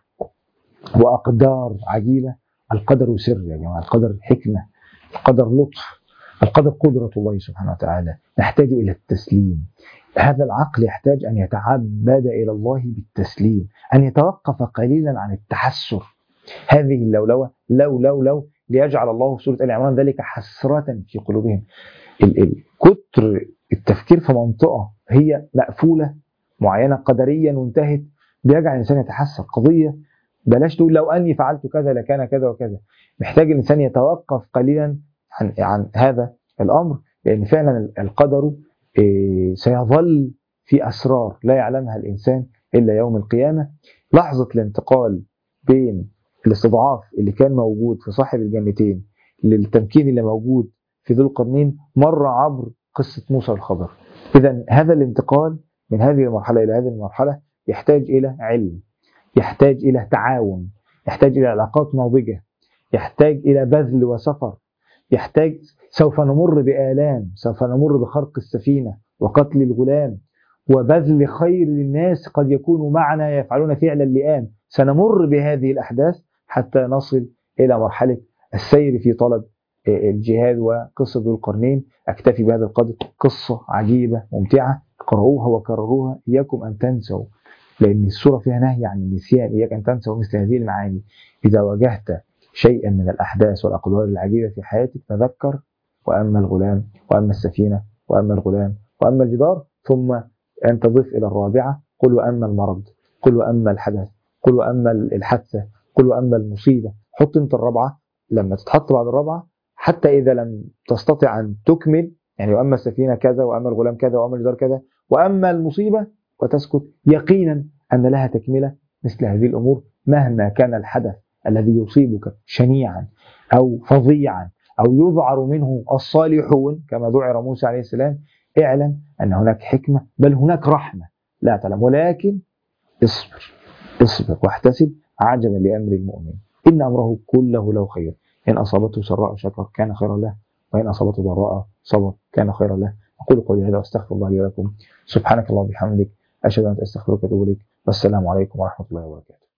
وأقدار عجيبة. القدر سر يا جماعة، القدر حكمة، القدر لطف، القدر قدرة الله سبحانه وتعالى. نحتاج إلى التسليم. هذا العقل يحتاج أن يتعبد إلى الله بالتسليم، أن يتوقف قليلا عن التحسر. هذه اللولوة لو ليجعل الله في سورة آل عمران ذلك حسرة في قلوبهم. كتر التفكير في منطقة هي مقفولة معينة قدريا وانتهت بيجعل الإنسان يتحسر. قضية بلاش تقول لو أني فعلت كذا لكان كذا وكذا. محتاج الإنسان يتوقف قليلا عن هذا الأمر، لأن فعلا القدر سيظل في أسرار لا يعلمها الإنسان إلا يوم القيامة. لحظة الانتقال بين الاستضعاف اللي كان موجود في صاحب الجنتين للتمكين اللي موجود في ذو القرنين مر عبر قصة موسى الخضر. إذا هذا الانتقال من هذه المرحلة إلى هذه المرحلة يحتاج إلى علم، يحتاج إلى تعاون، يحتاج إلى علاقات ناضجة، يحتاج إلى بذل وسفر، يحتاج سوف نمر بآلام، سوف نمر بخرق السفينة وقتل الغلام وبذل خير للناس قد يكونوا معنا يفعلون فعل اللئام. سنمر بهذه الأحداث حتى نصل إلى مرحلة السير في طلب الجهاد وقصة ذو القرنين. أكتفي بهذا القدر. قصة عجيبة ممتعة، اقرأوها وكرروها، إياكم أن تنسوا، لأن السورة فيها نهي عن النسيان. إياك أن تنسوا مثل هذه المعاني. إذا واجهت شيئا من الأحداث والأقدار العجيبة في حياتك تذكر وأما الغلام وأما السفينة وأما الغلام وأما الجدار، ثم أن تضيف إلى الرابعة قل وأما المرض، قل وأما الحدث، قل وأما الحادثة، قل وأما المصيبة. حط أنت الرابعة لما تتحط بعد الرابعة، حتى إذا لم تستطع أن تكمل، يعني وأما السفينة كذا وأما الغلام كذا وأما الجدار كذا وأما المصيبة، وتسكت يقينا أن لها تكملة. مثل هذه الأمور مهما كان الحدث الذي يصيبك شنيعا أو فظيعا أو يذعر منه الصالحون كما ذعر موسى عليه السلام، اعلم أن هناك حكمة، بل هناك رحمة لا تعلم. ولكن اصبر واحتسب عجبا لأمر المؤمن إن أمره كله له خير، إن أصابته سراء شكر كان خيرا له، وإن أصابته ضراء صبر كان خيرا له. أقول قولي هذا وأستغفر الله لي ولكم. سبحانك اللهم وبحمدك، أشهد أن لا إله إلا أنت، أستغفرك وأتوب إليك. والسلام عليكم ورحمة الله وبركاته.